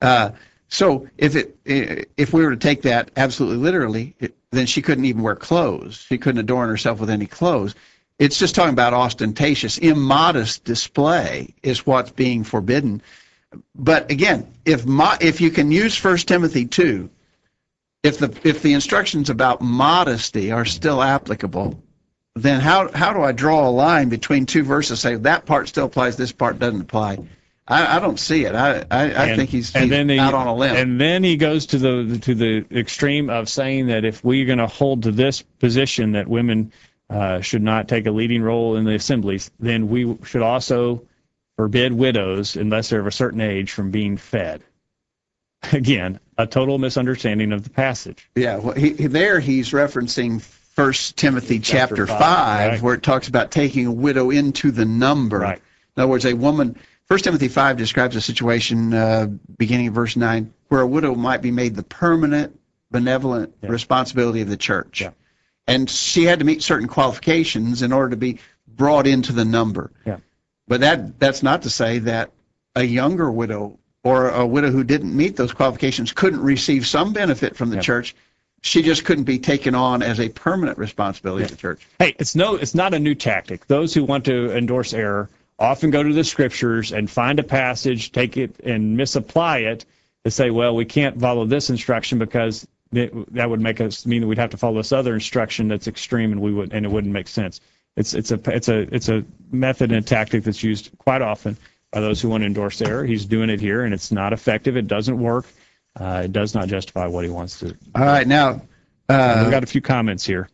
Speaker 3: So if we were to take that absolutely literally, then she couldn't even wear clothes. She couldn't adorn herself with any clothes. It's just talking about ostentatious, immodest display is what's being forbidden. But again, if you can use 1 Timothy 2, if the instructions about modesty are still applicable, then how do I draw a line between 2 verses, say that part still applies, this part doesn't apply? I don't see it. I think he's out on a limb.
Speaker 2: And then he goes to the extreme of saying that if we're going to hold to this position that women should not take a leading role in the assemblies, then we should also forbid widows, unless they're of a certain age, from being fed. Again, a total misunderstanding of the passage.
Speaker 3: Yeah, well, he's referencing 1 Timothy chapter 5, right, where it talks about taking a widow into the number.
Speaker 2: Right.
Speaker 3: In other words, a woman, 1 Timothy 5 describes a situation, beginning of verse 9, where a widow might be made the permanent, benevolent responsibility of the church.
Speaker 2: Yeah.
Speaker 3: And she had to meet certain qualifications in order to be brought into the number.
Speaker 2: Yeah.
Speaker 3: But that's not to say that a younger widow or a widow who didn't meet those qualifications couldn't receive some benefit from the church. She just couldn't be taken on as a permanent responsibility of the church.
Speaker 2: Hey, it's not a new tactic. Those who want to endorse error often go to the Scriptures and find a passage, take it and misapply it, to say, well, we can't follow this instruction because that would make us mean that we'd have to follow this other instruction that's extreme, and it wouldn't make sense. It's a method and a tactic that's used quite often by those who want to endorse error. He's doing it here, and it's not effective. It doesn't work. It does not justify what he wants to.
Speaker 3: All right, now
Speaker 2: we've got a few comments here.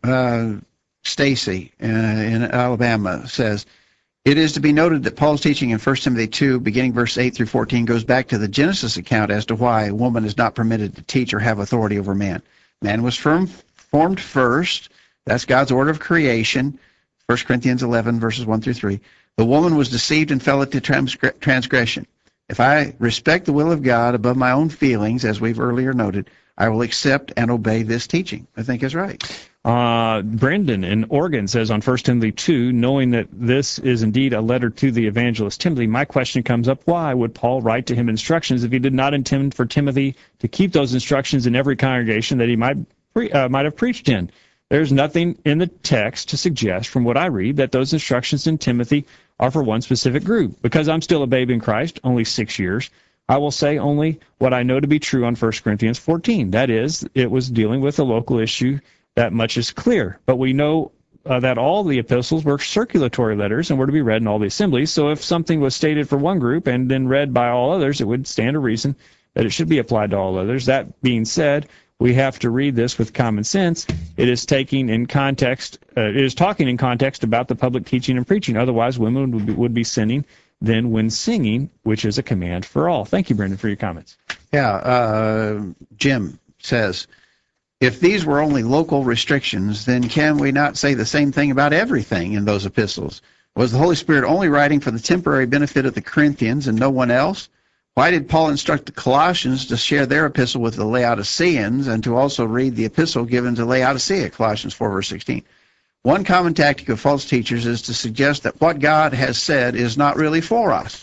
Speaker 3: Stacy in Alabama says, it is to be noted that Paul's teaching in 1 Timothy 2, beginning verse 8 through 14, goes back to the Genesis account as to why a woman is not permitted to teach or have authority over man. Man was formed first. That's God's order of creation. 1 Corinthians 11, verses 1 through 3. The woman was deceived and fell into transgression. If I respect the will of God above my own feelings, as we've earlier noted, I will accept and obey this teaching. I think is right.
Speaker 2: Brendan in Oregon says on 1 Timothy 2, knowing that this is indeed a letter to the evangelist Timothy, my question comes up, why would Paul write to him instructions if he did not intend for Timothy to keep those instructions in every congregation that he might have preached in? There's nothing in the text to suggest, from what I read, that those instructions in Timothy are for one specific group. Because I'm still a babe in Christ, only 6 years, I will say only what I know to be true on 1 Corinthians 14. That is, it was dealing with a local issue. That much is clear. But we know that all the epistles were circulatory letters and were to be read in all the assemblies. So if something was stated for one group and then read by all others, it would stand to reason that it should be applied to all others. That being said, we have to read this with common sense. It is taking in context. It is talking in context about the public teaching and preaching. Otherwise, women would be sinning then when singing, which is a command for all. Thank you, Brendan, for your comments.
Speaker 3: Yeah, Jim says, if these were only local restrictions, then can we not say the same thing about everything in those epistles? Was the Holy Spirit only writing for the temporary benefit of the Corinthians and no one else? Why did Paul instruct the Colossians to share their epistle with the Laodiceans and to also read the epistle given to Laodicea, Colossians 4, verse 16? One common tactic of false teachers is to suggest that what God has said is not really for us.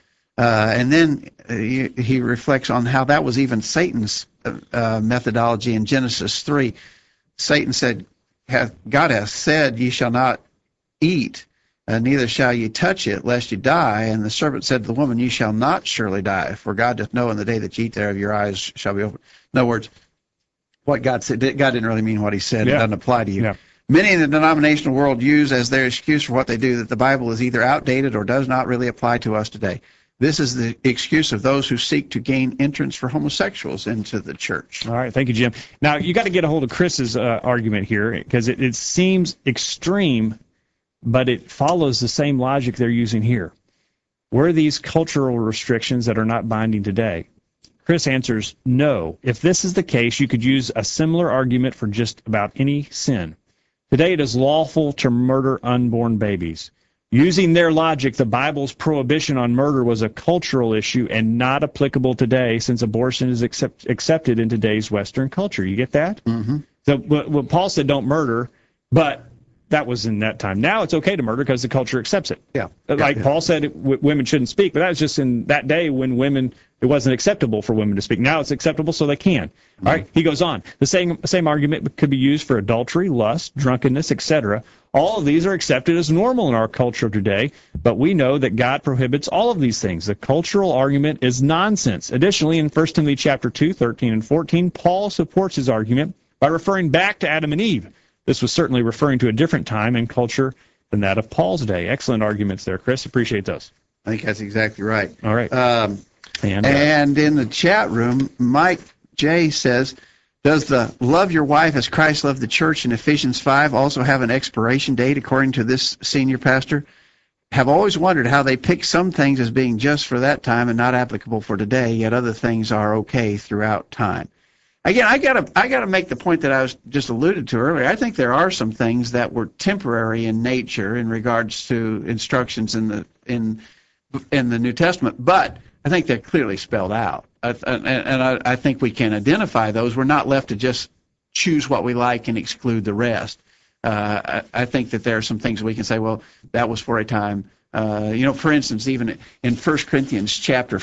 Speaker 3: And then he reflects on how that was even Satan's methodology in Genesis 3. Satan said, God has said, ye shall not eat, neither shall ye touch it, lest ye die. And the serpent said to the woman, ye shall not surely die, for God doth know in the day that ye eat thereof, your eyes shall be opened. In other words, what God said, God didn't really mean what he said. Yeah. It doesn't apply to you. Yeah. Many in the denominational world use as their excuse for what they do that the Bible is either outdated or does not really apply to us today. This is the excuse of those who seek to gain entrance for homosexuals into the church.
Speaker 2: All right, thank you, Jim. Now, you got to get a hold of Chris's argument here, because it seems extreme, but it follows the same logic they're using here. Were these cultural restrictions that are not binding today? Chris answers, no. If this is the case, you could use a similar argument for just about any sin. Today it is lawful to murder unborn babies. Using their logic, the Bible's prohibition on murder was a cultural issue and not applicable today, since abortion is accepted in today's Western culture. You get that?
Speaker 3: Mm-hmm.
Speaker 2: So when Paul said don't murder, but that was in that time. Now it's okay to murder because the culture accepts it.
Speaker 3: Yeah.
Speaker 2: Like Paul said, women shouldn't speak, but that was just in that day when it wasn't acceptable for women to speak. Now it's acceptable, so they can. All right, he goes on. The same argument could be used for adultery, lust, drunkenness, etc. All of these are accepted as normal in our culture today, but we know that God prohibits all of these things. The cultural argument is nonsense. Additionally, in 1 Timothy chapter 2, 13 and 14, Paul supports his argument by referring back to Adam and Eve. This was certainly referring to a different time and culture than that of Paul's day. Excellent arguments there, Chris. Appreciate those.
Speaker 3: I think that's exactly right.
Speaker 2: All right.
Speaker 3: And in the chat room, Mike J. says, does the love your wife as Christ loved the church in Ephesians 5 also have an expiration date, according to this senior pastor? Have always wondered how they pick some things as being just for that time and not applicable for today, yet other things are okay throughout time. Again, I gotta make the point that I was just alluded to earlier. I think there are some things that were temporary in nature in regards to instructions in the New Testament, but I think they're clearly spelled out, and I think we can identify those. We're not left to just choose what we like and exclude the rest. I think that there are some things we can say, well, that was for a time. For instance, even in 1 Corinthians chapter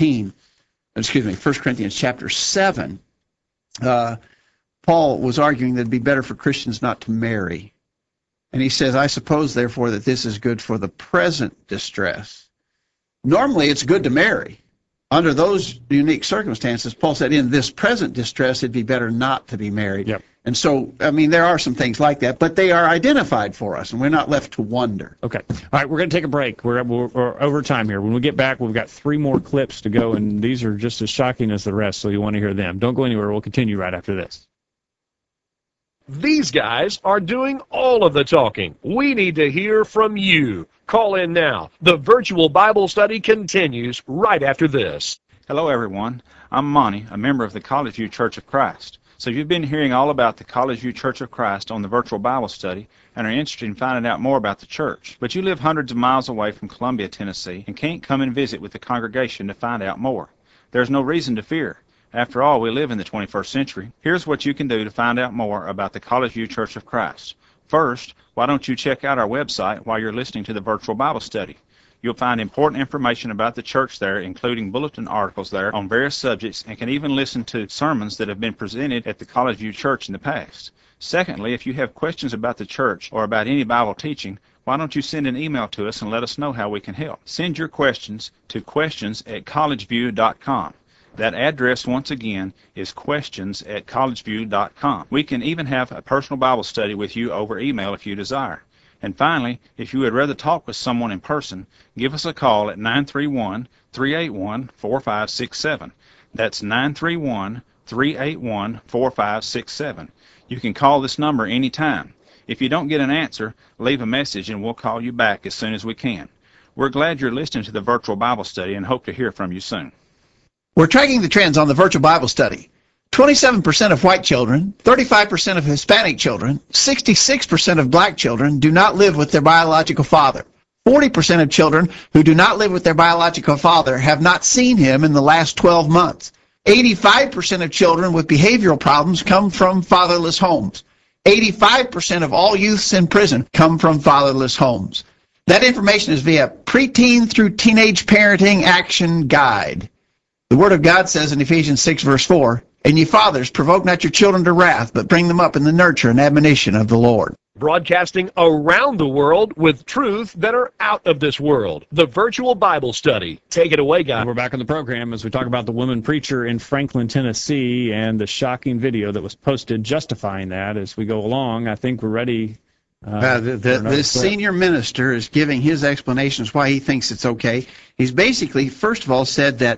Speaker 3: 7. Paul was arguing that it'd be better for Christians not to marry. And he says, I suppose, therefore, that this is good for the present distress. Normally, it's good to marry. Under those unique circumstances, Paul said, in this present distress, it'd be better not to be married.
Speaker 2: Yep.
Speaker 3: And so, I mean, there are some things like that, but they are identified for us, and we're not left to wonder.
Speaker 2: Okay. All right, we're going to take a break. We're over time here. When we get back, we've got 3 more clips to go, and these are just as shocking as the rest, so you want to hear them. Don't go anywhere. We'll continue right after this.
Speaker 1: These guys are doing all of the talking. We need to hear from you. Call in now. The virtual Bible study continues right after this.
Speaker 11: Hello, everyone. I'm Monty, a member of the College View Church of Christ. So you've been hearing all about the College View Church of Christ on the virtual Bible study and are interested in finding out more about the church. But you live hundreds of miles away from Columbia, Tennessee, and can't come and visit with the congregation to find out more. There's no reason to fear. After all, we live in the 21st century. Here's what you can do to find out more about the College View Church of Christ. First, why don't you check out our website while you're listening to the virtual Bible study? You'll find important information about the church there, including bulletin articles there on various subjects, and can even listen to sermons that have been presented at the College View Church in the past. Secondly, if you have questions about the church or about any Bible teaching, why don't you send an email to us and let us know how we can help? Send your questions to questions@collegeview.com. That address, once again, is questions@collegeview.com. We can even have a personal Bible study with you over email if you desire. And finally, if you would rather talk with someone in person, give us a call at 931-381-4567. That's 931-381-4567. You can call this number anytime. If you don't get an answer, leave a message and we'll call you back as soon as we can. We're glad you're listening to the Virtual Bible Study and hope to hear from you soon.
Speaker 3: We're tracking the trends on the Virtual Bible Study. 27% of white children, 35% of Hispanic children, 66% of black children do not live with their biological father. 40% of children who do not live with their biological father have not seen him in the last 12 months. 85% of children with behavioral problems come from fatherless homes. 85% of all youths in prison come from fatherless homes. That information is via Preteen through Teenage Parenting Action Guide. The Word of God says in Ephesians 6, verse 4, "And ye fathers, provoke not your children to wrath, but bring them up in the nurture and admonition of the Lord."
Speaker 1: Broadcasting around the world with truth that are out of this world. The Virtual Bible Study. Take it away, guys.
Speaker 2: We're back on the program as we talk about the woman preacher in Franklin, Tennessee, and the shocking video that was posted justifying that. As we go along, I think we're ready.
Speaker 3: The senior minister is giving his explanations why he thinks it's okay. He's basically, first of all, said that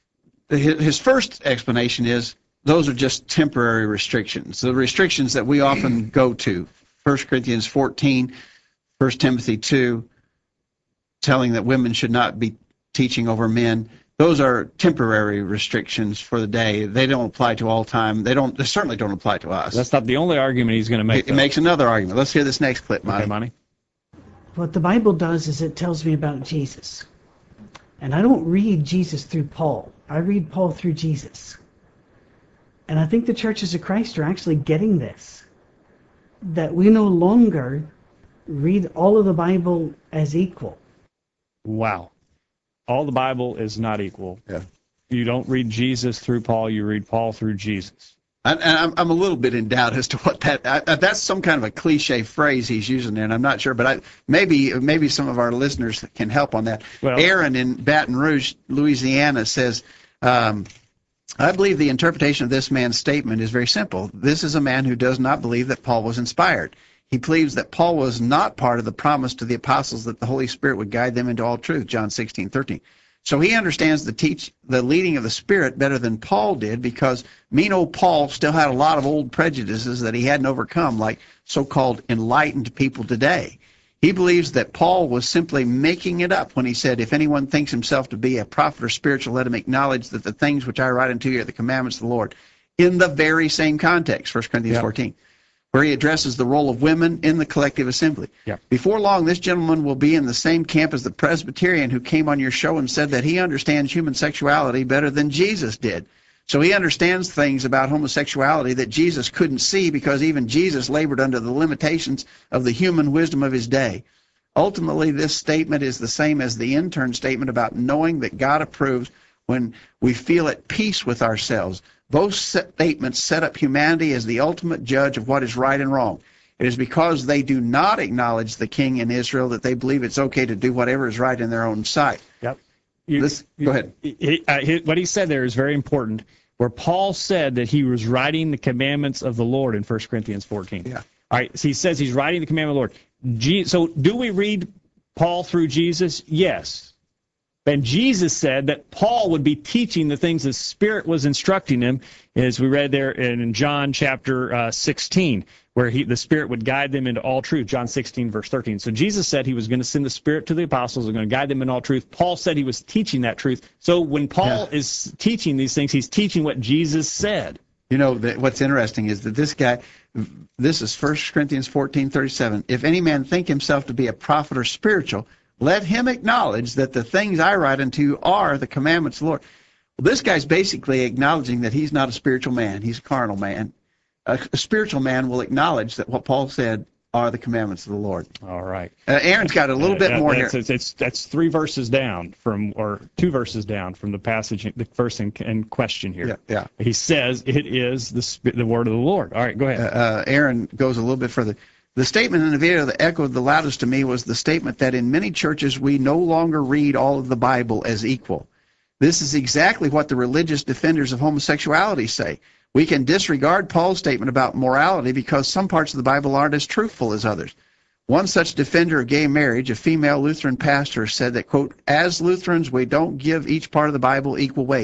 Speaker 3: his first explanation is those are just temporary restrictions. The restrictions that we often go to, 1 Corinthians 14, 1 Timothy 2, telling that women should not be teaching over men. Those are temporary restrictions for the day. They don't apply to all time. They certainly don't apply to us.
Speaker 2: That's not the only argument he's going to make.
Speaker 3: It makes another argument. Let's hear this next clip, Monty.
Speaker 2: Okay, Monty.
Speaker 5: What the Bible does is it tells me about Jesus. And I don't read Jesus through Paul. I read Paul through Jesus. And I think the churches of Christ are actually getting this. That we no longer read all of the Bible as equal.
Speaker 2: Wow. All the Bible is not equal.
Speaker 3: Yeah.
Speaker 2: You don't read Jesus through Paul, you read Paul through Jesus.
Speaker 3: And I'm a little bit in doubt as to what that's some kind of a cliche phrase he's using there, and I'm not sure, but maybe some of our listeners can help on that. Well, Aaron in Baton Rouge, Louisiana says, I believe the interpretation of this man's statement is very simple. This is a man who does not believe that Paul was inspired. He believes that Paul was not part of the promise to the apostles that the Holy Spirit would guide them into all truth, John 16:13. So he understands the leading of the Spirit better than Paul did, because mean old Paul still had a lot of old prejudices that he hadn't overcome, like so-called enlightened people today. He believes that Paul was simply making it up when he said, if anyone thinks himself to be a prophet or spiritual, let him acknowledge that the things which I write unto you are the commandments of the Lord. In the very same context, 1 Corinthians 14. Where he addresses the role of women in the collective assembly.
Speaker 2: Yeah.
Speaker 3: Before long, this gentleman will be in the same camp as the Presbyterian who came on your show and said that he understands human sexuality better than Jesus did. So he understands things about homosexuality that Jesus couldn't see, because even Jesus labored under the limitations of the human wisdom of his day. Ultimately, this statement is the same as the intern statement about knowing that God approves when we feel at peace with ourselves. Both statements set up humanity as the ultimate judge of what is right and wrong. It is because they do not acknowledge the king in Israel that they believe it's okay to do whatever is right in their own sight.
Speaker 2: Yep.
Speaker 3: Go ahead.
Speaker 2: What he said there is very important, where Paul said that he was writing the commandments of the Lord in 1 Corinthians 14.
Speaker 3: Yeah.
Speaker 2: All right, so he says he's writing the commandment of the Lord. So do we read Paul through Jesus? Yes. And Jesus said that Paul would be teaching the things the Spirit was instructing him, as we read there in John chapter 16, where the Spirit would guide them into all truth, John 16, verse 13. So Jesus said he was going to send the Spirit to the apostles and going to guide them in all truth. Paul said he was teaching that truth. So when Paul is teaching these things, he's teaching what Jesus said.
Speaker 3: You know, what's interesting is that this guy, this is 1 Corinthians 14:37. If any man think himself to be a prophet or spiritual, let him acknowledge that the things I write unto you are the commandments of the Lord. Well, this guy's basically acknowledging that he's not a spiritual man. He's a carnal man. A spiritual man will acknowledge that what Paul said are the commandments of the Lord.
Speaker 2: All right.
Speaker 3: Aaron's got a little bit more here.
Speaker 2: That's 3 verses down from, or 2 verses down from the passage, the verse in question here.
Speaker 3: Yeah.
Speaker 2: He says it is the word of the Lord. All right, go ahead.
Speaker 3: Aaron goes a little bit further. The statement in the video that echoed the loudest to me was the statement that in many churches we no longer read all of the Bible as equal. This is exactly what the religious defenders of homosexuality say. We can disregard Paul's statement about morality because some parts of the Bible aren't as truthful as others. One such defender of gay marriage, a female Lutheran pastor, said that, quote, as Lutherans, we don't give each part of the Bible equal weight.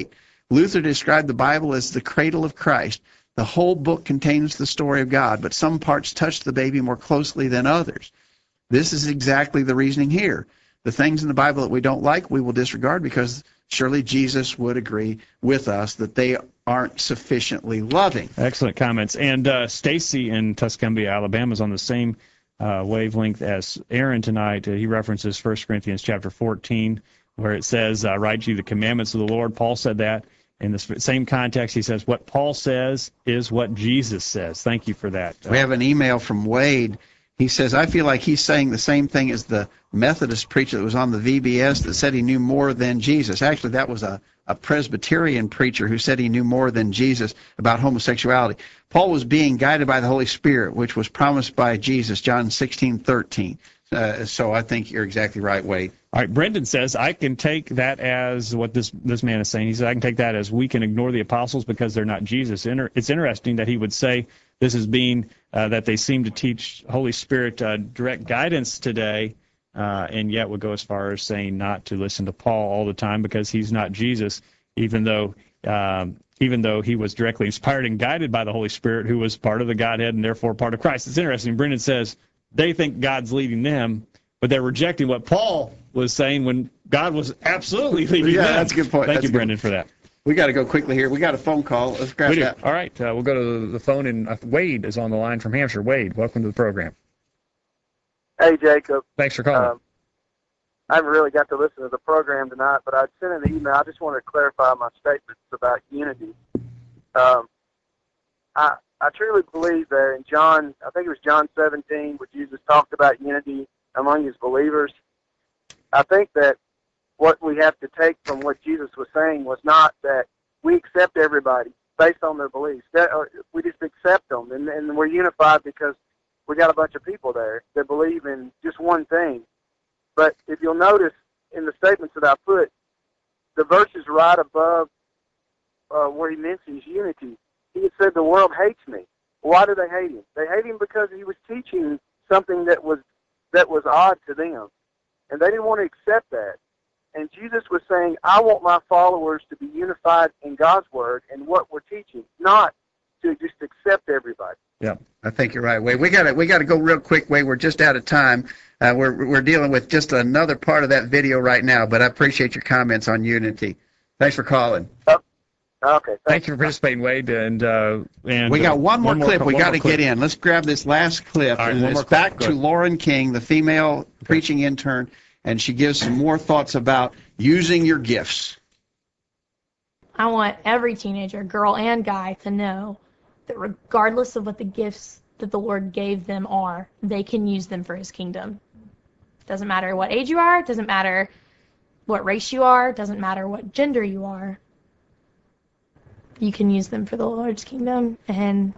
Speaker 3: Luther described the Bible as the cradle of Christ. The whole book contains the story of God, but some parts touch the baby more closely than others. This is exactly the reasoning here. The things in the Bible that we don't like, we will disregard because surely Jesus would agree with us that they aren't sufficiently loving.
Speaker 2: Excellent comments. And Stacy in Tuscumbia, Alabama, is on the same wavelength as Aaron tonight. He references 1 Corinthians chapter 14, where it says, write you the commandments of the Lord. Paul said that. In the same context, he says, what Paul says is what Jesus says. Thank you for that.
Speaker 3: We have an email from Wade. He says, I feel like he's saying the same thing as the Methodist preacher that was on the VBS that said he knew more than Jesus. Actually, that was a Presbyterian preacher who said he knew more than Jesus about homosexuality. Paul was being guided by the Holy Spirit, which was promised by Jesus, John 16:13. So I think you're exactly right, Wade.
Speaker 2: All right, Brendan says, I can take that as what this man is saying. He says, I can take that as we can ignore the apostles because they're not Jesus. It's interesting that he would say this is being that they seem to teach Holy Spirit direct guidance today, and yet would go as far as saying not to listen to Paul all the time because he's not Jesus, even though he was directly inspired and guided by the Holy Spirit, who was part of the Godhead and therefore part of Christ. It's interesting. Brendan says they think God's leading them, but they're rejecting what Paul was saying when God was absolutely leading them.
Speaker 3: Yeah, that's a good point.
Speaker 2: Thank you, Brendan, for that.
Speaker 3: We got to go quickly here. We got a phone call. Let's grab that.
Speaker 2: All right, we'll go to the phone, and Wade is on the line from Hampshire. Wade, welcome to the program.
Speaker 12: Hey, Jacob.
Speaker 2: Thanks for calling.
Speaker 12: I haven't really got to listen to the program tonight, but I sent an email. I just wanted to clarify my statements about unity. I truly believe that in John, I think it was John 17, where Jesus talked about unity among his believers. I think that what we have to take from what Jesus was saying was not that we accept everybody based on their beliefs. We just accept them, and we're unified because we got a bunch of people there that believe in just one thing. But if you'll notice in the statements that I put, the verses right above where he mentions unity, he had said the world hates me. Why do they hate him? They hate him because he was teaching something that was odd to them, and they didn't want to accept that. And Jesus was saying, I want my followers to be unified in God's word and what we're teaching, not to just accept everybody.
Speaker 3: Yeah, I think you're right, Wade. We got to go real quick, Wade. We're just out of time. We're dealing with just another part of that video right now, but I appreciate your comments on unity. Thanks for calling.
Speaker 12: Okay.
Speaker 2: Thank you for participating, Wade. And
Speaker 3: we got one more clip we got to get in. Let's grab this last clip.
Speaker 2: Right,
Speaker 3: and it's back to Lauren King, the female preaching intern, and she gives some more thoughts about using your gifts.
Speaker 6: I want every teenager, girl and guy, to know that regardless of what the gifts that the Lord gave them are, they can use them for his kingdom. It doesn't matter what age you are, it doesn't matter what race you are, it doesn't matter what gender you are. You can use them for the Lord's kingdom, and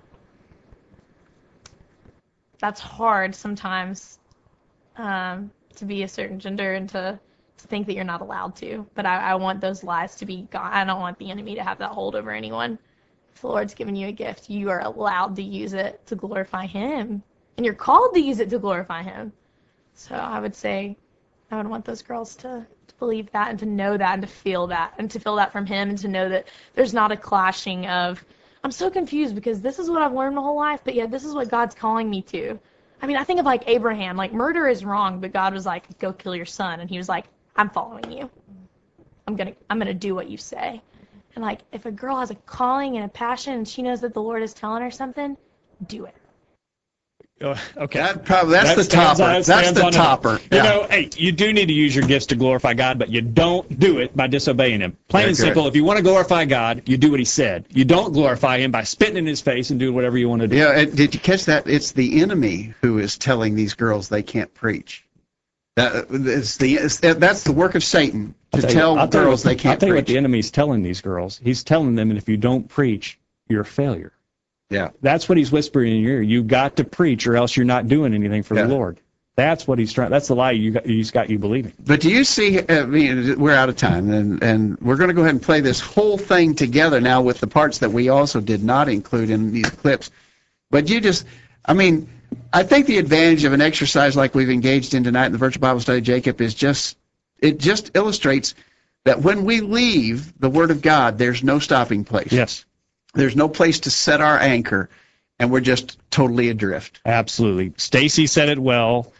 Speaker 6: that's hard sometimes to be a certain gender and to think that you're not allowed to. But I want those lies to be gone. I don't want the enemy to have that hold over anyone. If the Lord's given you a gift, you are allowed to use it to glorify him, and you're called to use it to glorify him. So I would say I would want those girls to believe that and to know that and to feel that from him, and to know that there's not a clashing of, I'm so confused because this is what I've learned my whole life, but yet this is what God's calling me to. I mean, I think of like Abraham, like murder is wrong, but God was like, go kill your son, and he was like, I'm following you. I'm gonna do what you say. And like, if a girl has a calling and a passion and she knows that the Lord is telling her something, do it.
Speaker 2: Okay.
Speaker 3: That's the topper. That's the topper.
Speaker 2: You know, hey, you do need to use your gifts to glorify God, but you don't do it by disobeying him. Plain and simple, if you want to glorify God, you do what he said. You don't glorify him by spitting in his face and doing whatever you want to do.
Speaker 3: Yeah, did you catch that? It's the enemy who is telling these girls they can't preach. That's the work of Satan, to tell girls they can't preach.
Speaker 2: I'll tell you what the enemy's telling these girls. He's telling them that if you don't preach, you're a failure.
Speaker 3: Yeah,
Speaker 2: that's what he's whispering in your ear. You got to preach, or else you're not doing anything for the Lord. That's what he's trying. That's the lie he's got you believing.
Speaker 3: But do you see? I mean, we're out of time, and we're going to go ahead and play this whole thing together now with the parts that we also did not include in these clips. But I think the advantage of an exercise like we've engaged in tonight in the Virtual Bible Study, Jacob, is it just illustrates that when we leave the Word of God, there's no stopping place.
Speaker 2: Yes.
Speaker 3: There's no place to set our anchor, and we're just totally adrift.
Speaker 2: Absolutely. Stacy said it well.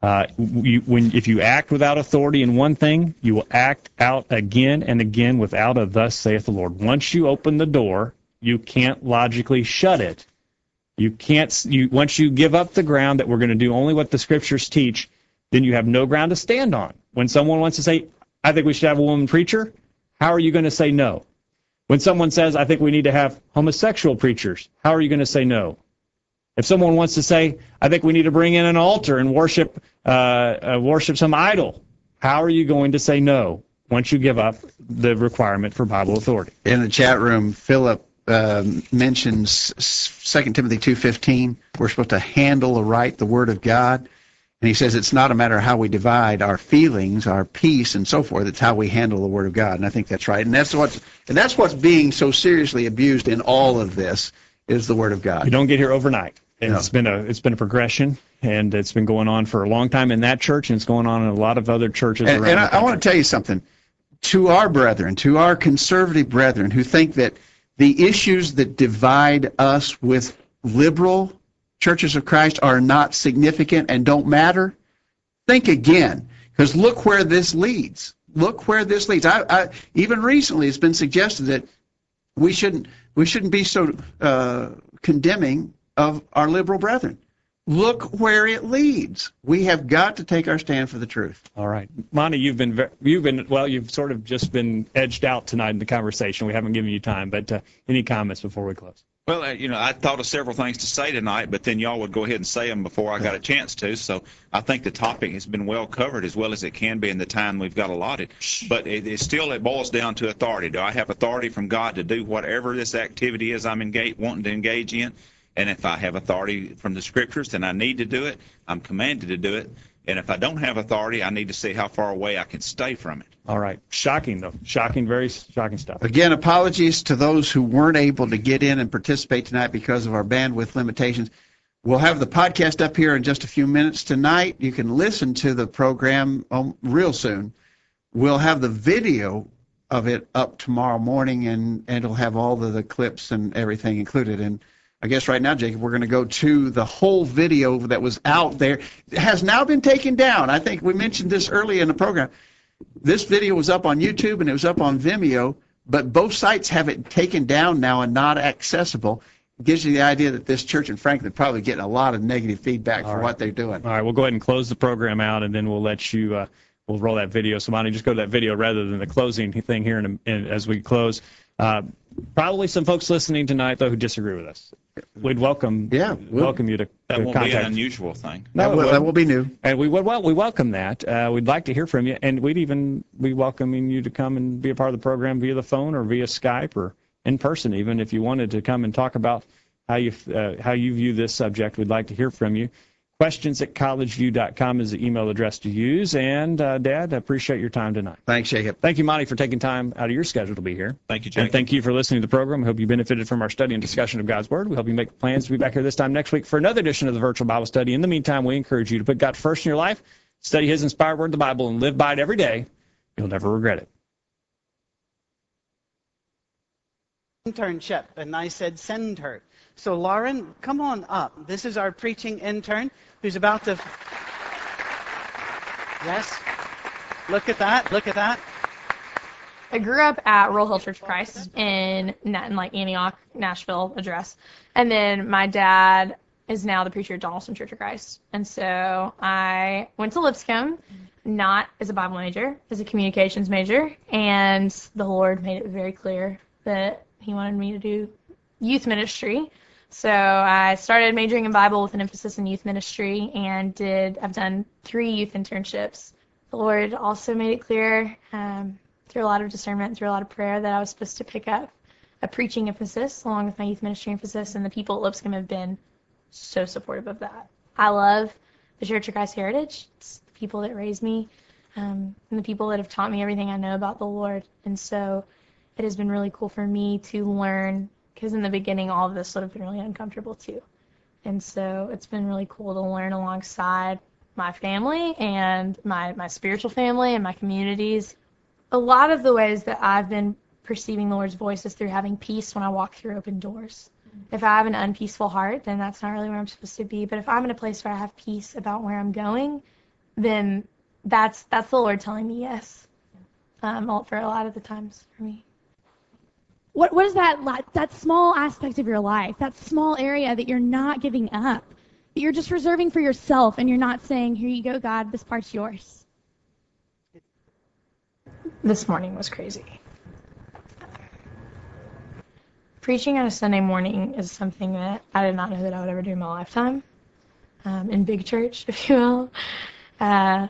Speaker 2: If you act without authority in one thing, you will act out again and again without a thus saith the Lord. Once you open the door, you can't logically shut it. You can't. Once you give up the ground that we're going to do only what the Scriptures teach, then you have no ground to stand on. When someone wants to say, I think we should have a woman preacher, how are you going to say no? When someone says, I think we need to have homosexual preachers, how are you going to say no? If someone wants to say, I think we need to bring in an altar and worship some idol, how are you going to say no once you give up the requirement for Bible authority?
Speaker 3: In the chat room, Philip mentions 2 Timothy 2:15. We're supposed to handle aright the Word of God. And he says it's not a matter of how we divide our feelings, our peace, and so forth. It's how we handle the Word of God. And I think that's right. And that's what's being so seriously abused in all of this is the Word of God.
Speaker 2: You don't get here overnight. And no. It's been a progression, and it's been going on for a long time in that church, and it's going on in a lot of other churches around the country.
Speaker 3: And I want to tell you something. To our brethren, to our conservative brethren who think that the issues that divide us with liberal churches of Christ are not significant and don't matter, think again, because look where this leads. Look where this leads. Even recently, it's been suggested that we shouldn't be so condemning of our liberal brethren. Look where it leads. We have got to take our stand for the truth.
Speaker 2: All right, Monty, you've sort of just been edged out tonight in the conversation. We haven't given you time, but any comments before we close?
Speaker 4: Well, I thought of several things to say tonight, but then y'all would go ahead and say them before I got a chance to. So I think the topic has been well covered as well as it can be in the time we've got allotted. But it boils down to authority. Do I have authority from God to do whatever this activity is I'm wanting to engage in? And if I have authority from the Scriptures, then I need to do it. I'm commanded to do it. And if I don't have authority, I need to see how far away I can stay from it.
Speaker 2: All right. Shocking, though. Shocking, very shocking stuff.
Speaker 3: Again, apologies to those who weren't able to get in and participate tonight because of our bandwidth limitations. We'll have the podcast up here in just a few minutes tonight. You can listen to the program real soon. We'll have the video of it up tomorrow morning, and it'll have all the clips and everything included. And I guess right now, Jacob, we're going to go to the whole video that was out there. It has now been taken down. I think we mentioned this early in the program. This video was up on YouTube and it was up on Vimeo, but both sites have it taken down now and not accessible. It gives you the idea that this church in Franklin is probably getting a lot of negative feedback for what they're doing.
Speaker 2: All right, we'll go ahead and close the program out, and then we'll let you, we'll roll that video. So, Monty, just go to that video rather than the closing thing here as we close. Probably some folks listening tonight, though, who disagree with us. We'd welcome you to
Speaker 4: that won't
Speaker 2: contact.
Speaker 4: be an unusual thing.
Speaker 3: No, that will be new.
Speaker 2: And we welcome that. We'd like to hear from you, and we'd be welcoming you to come and be a part of the program via the phone or via Skype or in person, even if you wanted to come and talk about how you view this subject. We'd like to hear from you. Questions@collegeview.com is the email address to use. And, Dad, I appreciate your time tonight.
Speaker 3: Thanks, Jacob.
Speaker 2: Thank you, Monty, for taking time out of your schedule to be here.
Speaker 4: Thank you, Jacob.
Speaker 2: And thank you for listening to the program. We hope you benefited from our study and discussion of God's Word. We hope you make plans to be back here this time next week for another edition of the Virtual Bible Study. In the meantime, we encourage you to put God first in your life, study His inspired Word, the Bible, and live by it every day. You'll never regret it.
Speaker 5: Internship, and I said send her. So Lauren, come on up. This is our preaching intern who's about to... Yes. Look at that. Look at that.
Speaker 6: I grew up at Royal Hill Church of Christ in like Antioch, Nashville address. And then my dad is now the preacher at Donaldson Church of Christ. And so I went to Lipscomb, not as a Bible major, as a communications major. And the Lord made it very clear that He wanted me to do youth ministry. So I started majoring in Bible with an emphasis in youth ministry, and I've done 3 youth internships. The Lord also made it clear through a lot of discernment, through a lot of prayer, that I was supposed to pick up a preaching emphasis along with my youth ministry emphasis, and the people at Lipscomb have been so supportive of that. I love the Church of Christ heritage. It's the people that raised me and the people that have taught me everything I know about the Lord. And so it has been really cool for me to learn, because in the beginning all of this would have been really uncomfortable too. And so it's been really cool to learn alongside my family and my spiritual family and my communities a lot of the ways that I've been perceiving the Lord's voice is through having peace when I walk through open doors. If I have an unpeaceful heart, then that's not really where I'm supposed to be. But if I'm in a place where I have peace about where I'm going, then that's the Lord telling me yes. For a lot of the times for me.
Speaker 13: What is that small aspect of your life, that small area that you're not giving up, that you're just reserving for yourself, and you're not saying, here you go, God, this part's yours?
Speaker 6: This morning was crazy. Preaching on a Sunday morning is something that I did not know that I would ever do in my lifetime, in big church, if you will. And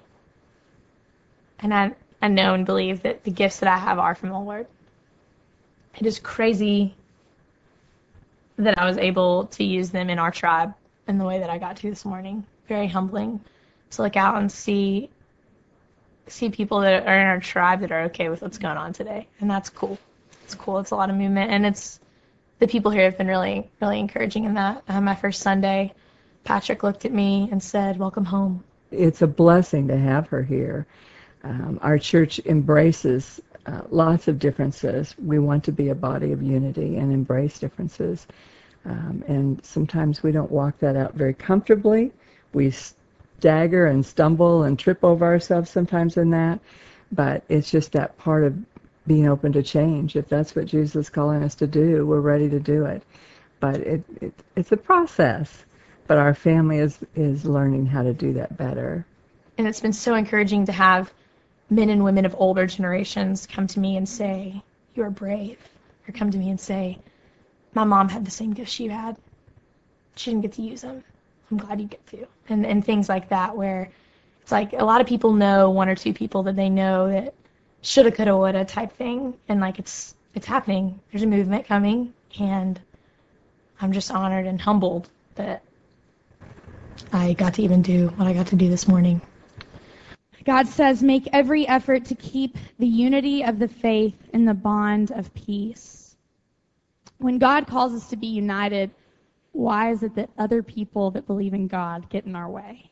Speaker 6: I know and believe that the gifts that I have are from the Lord. It is crazy that I was able to use them in our tribe in the way that I got to this morning. Very humbling to look out and see people that are in our tribe that are okay with what's going on today. And that's cool. It's cool. It's a lot of movement. And the people here have been really, really encouraging in that. My first Sunday, Patrick looked at me and said, "Welcome home."
Speaker 9: It's a blessing to have her here. Our church embraces lots of differences. We want to be a body of unity and embrace differences. And sometimes we don't walk that out very comfortably. We stagger and stumble and trip over ourselves sometimes in that. But it's just that part of being open to change. If that's what Jesus is calling us to do, we're ready to do it. But it's a process. But our family is learning how to do that better.
Speaker 6: And it's been so encouraging to have men and women of older generations come to me and say, "You are brave." Or come to me and say, "My mom had the same gifts you had. She didn't get to use them. I'm glad you get to." And things like that, where it's like a lot of people know one or two people that they know that shoulda, coulda, woulda type thing. And like it's happening. There's a movement coming. And I'm just honored and humbled that I got to even do what I got to do this morning.
Speaker 13: God says, make every effort to keep the unity of the faith in the bond of peace. When God calls us to be united, why is it that other people that believe in God get in our way?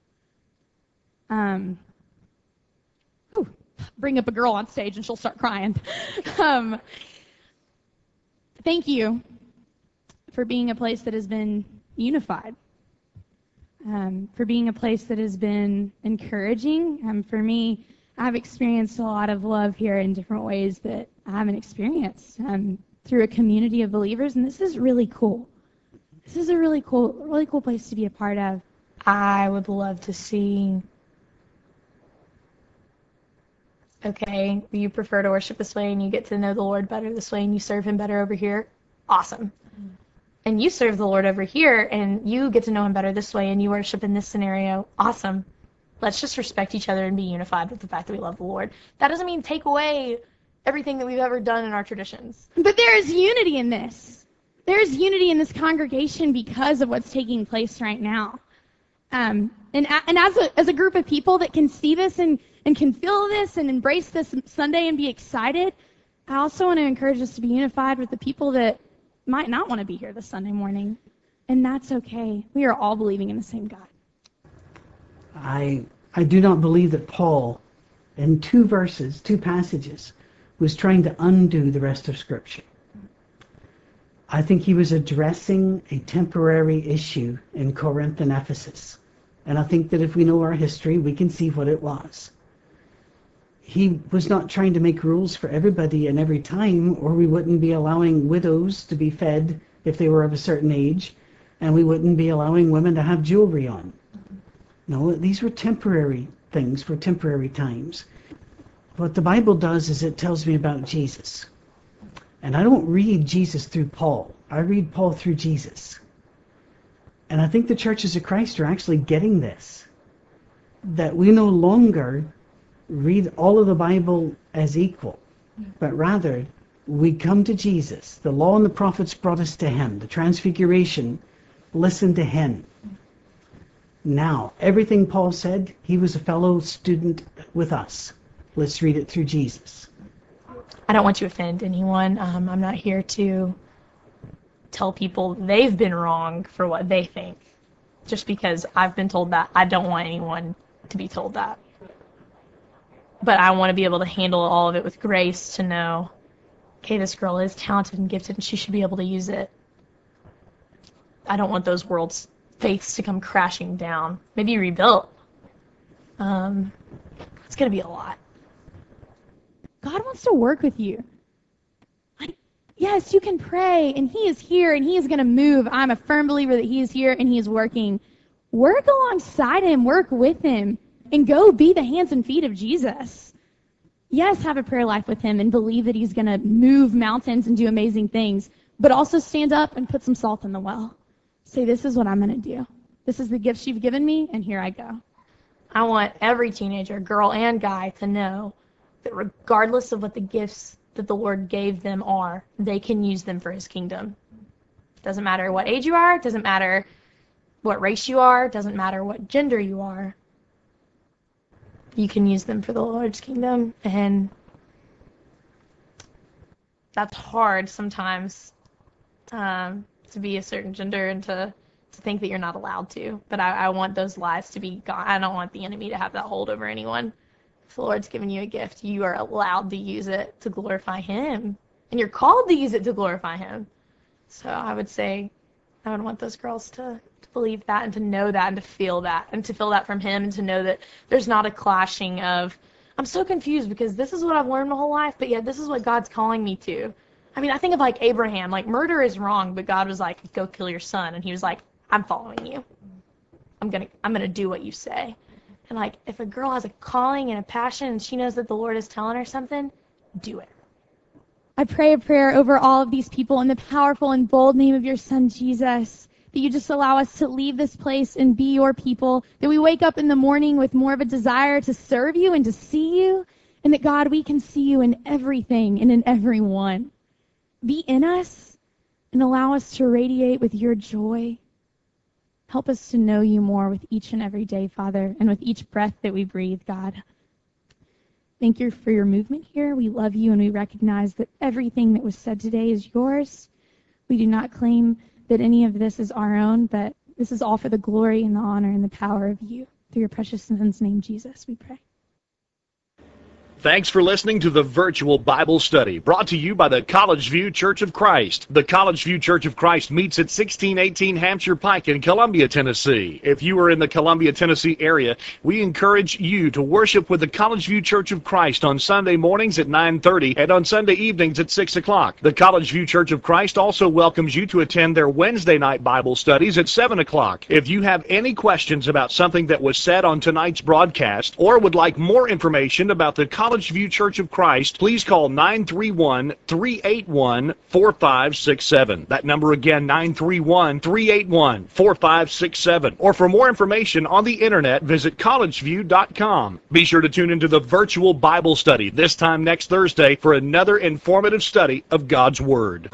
Speaker 13: Bring up a girl on stage and she'll start crying. Thank you for being a place that has been unified. For being a place that has been encouraging. For me, I've experienced a lot of love here in different ways that I haven't experienced through a community of believers, and this is really cool. This is a really cool place to be a part of.
Speaker 6: I would love to see, okay, you prefer to worship this way and you get to know the Lord better this way and you serve Him better over here. Awesome. And you serve the Lord over here, and you get to know Him better this way, and you worship in this scenario. Awesome. Let's just respect each other and be unified with the fact that we love the Lord. That doesn't mean take away everything that we've ever done in our traditions.
Speaker 13: But there is unity in this. There is unity in this congregation because of what's taking place right now. And as a group of people that can see this and can feel this and embrace this Sunday and be excited, I also want to encourage us to be unified with the people that might not want to be here this Sunday morning, and that's okay. We are all believing in the same God.
Speaker 14: I do not believe that Paul, in two passages, was trying to undo the rest of Scripture. I think he was addressing a temporary issue in Corinth and Ephesus, and I think that if we know our history, we can see what it was. He was not trying to make rules for everybody and every time, or we wouldn't be allowing widows to be fed if they were of a certain age, and we wouldn't be allowing women to have jewelry on. No, these were temporary things for temporary times. What the Bible does is it tells me about Jesus. And I don't read Jesus through Paul. I read Paul through Jesus. And I think the churches of Christ are actually getting this, that we no longer read all of the Bible as equal, but rather we come to Jesus. The law and the prophets brought us to Him. The Transfiguration, listen to Him. Now, everything Paul said, he was a fellow student with us. Let's read it through Jesus.
Speaker 6: I don't want to offend anyone. I'm not here to tell people they've been wrong for what they think. Just because I've been told that, I don't want anyone to be told that. but I want to be able to handle all of it with grace to know, okay, this girl is talented and gifted and she should be able to use it. I don't want those world's faiths to come crashing down. Maybe rebuilt. It's going to be a lot.
Speaker 13: God wants to work with you. Yes, you can pray, and he is here, and he is going to move. I'm a firm believer that he is here, and he is working. Work alongside him, work with him, and go be the hands and feet of Jesus. Yes, have a prayer life with him and believe that he's going to move mountains and do amazing things, but also stand up and put some salt in the well. Say, this is what I'm going to do. This is the gifts you've given me, and here I go.
Speaker 6: I want every teenager, girl and guy, to know that regardless of what the gifts that the Lord gave them are, they can use them for his kingdom. Doesn't matter what age you are, doesn't matter what race you are, doesn't matter what gender you are. You can use them for the Lord's kingdom, and that's hard sometimes to be a certain gender and to think that you're not allowed to. But I want those lies to be gone. I don't want the enemy to have that hold over anyone. If the Lord's given you a gift, you are allowed to use it to glorify him. And you're called to use it to glorify him. So I would say I would want those girls to believe that and to know that and to feel that from him, and to know that there's not a clashing of, I'm so confused because this is what I've learned my whole life, but yet this is what God's calling me to. I mean, I think of like Abraham, like murder is wrong, but God was like, go kill your son. And he was like, I'm following you. I'm gonna do what you say. And like, if a girl has a calling and a passion and she knows that the Lord is telling her something, do it.
Speaker 13: I pray a prayer over all of these people in the powerful and bold name of your son, Jesus, that you just allow us to leave this place and be your people, that we wake up in the morning with more of a desire to serve you and to see you, and that, God, we can see you in everything and in everyone. Be in us and allow us to radiate with your joy. Help us to know you more with each and every day, Father, and with each breath that we breathe, God. Thank you for your movement here. We love you, and we recognize that everything that was said today is yours. We do not claim that any of this is our own, but this is all for the glory and the honor and the power of you. Through your precious son's name, Jesus, we pray.
Speaker 1: Thanks for listening to the Virtual Bible Study, brought to you by the College View Church of Christ. The College View Church of Christ meets at 1618 Hampshire Pike in Columbia, Tennessee. If you are in the Columbia, Tennessee area, we encourage you to worship with the College View Church of Christ on Sunday mornings at 9:30 and on Sunday evenings at 6 o'clock. The College View Church of Christ also welcomes you to attend their Wednesday night Bible studies at 7 o'clock. If you have any questions about something that was said on tonight's broadcast or would like more information about the College View Church of Christ, please call 931-381-4567. That number again, 931-381-4567. Or for more information on the internet, visit collegeview.com. Be sure to tune into the Virtual Bible Study this time next Thursday for another informative study of God's Word.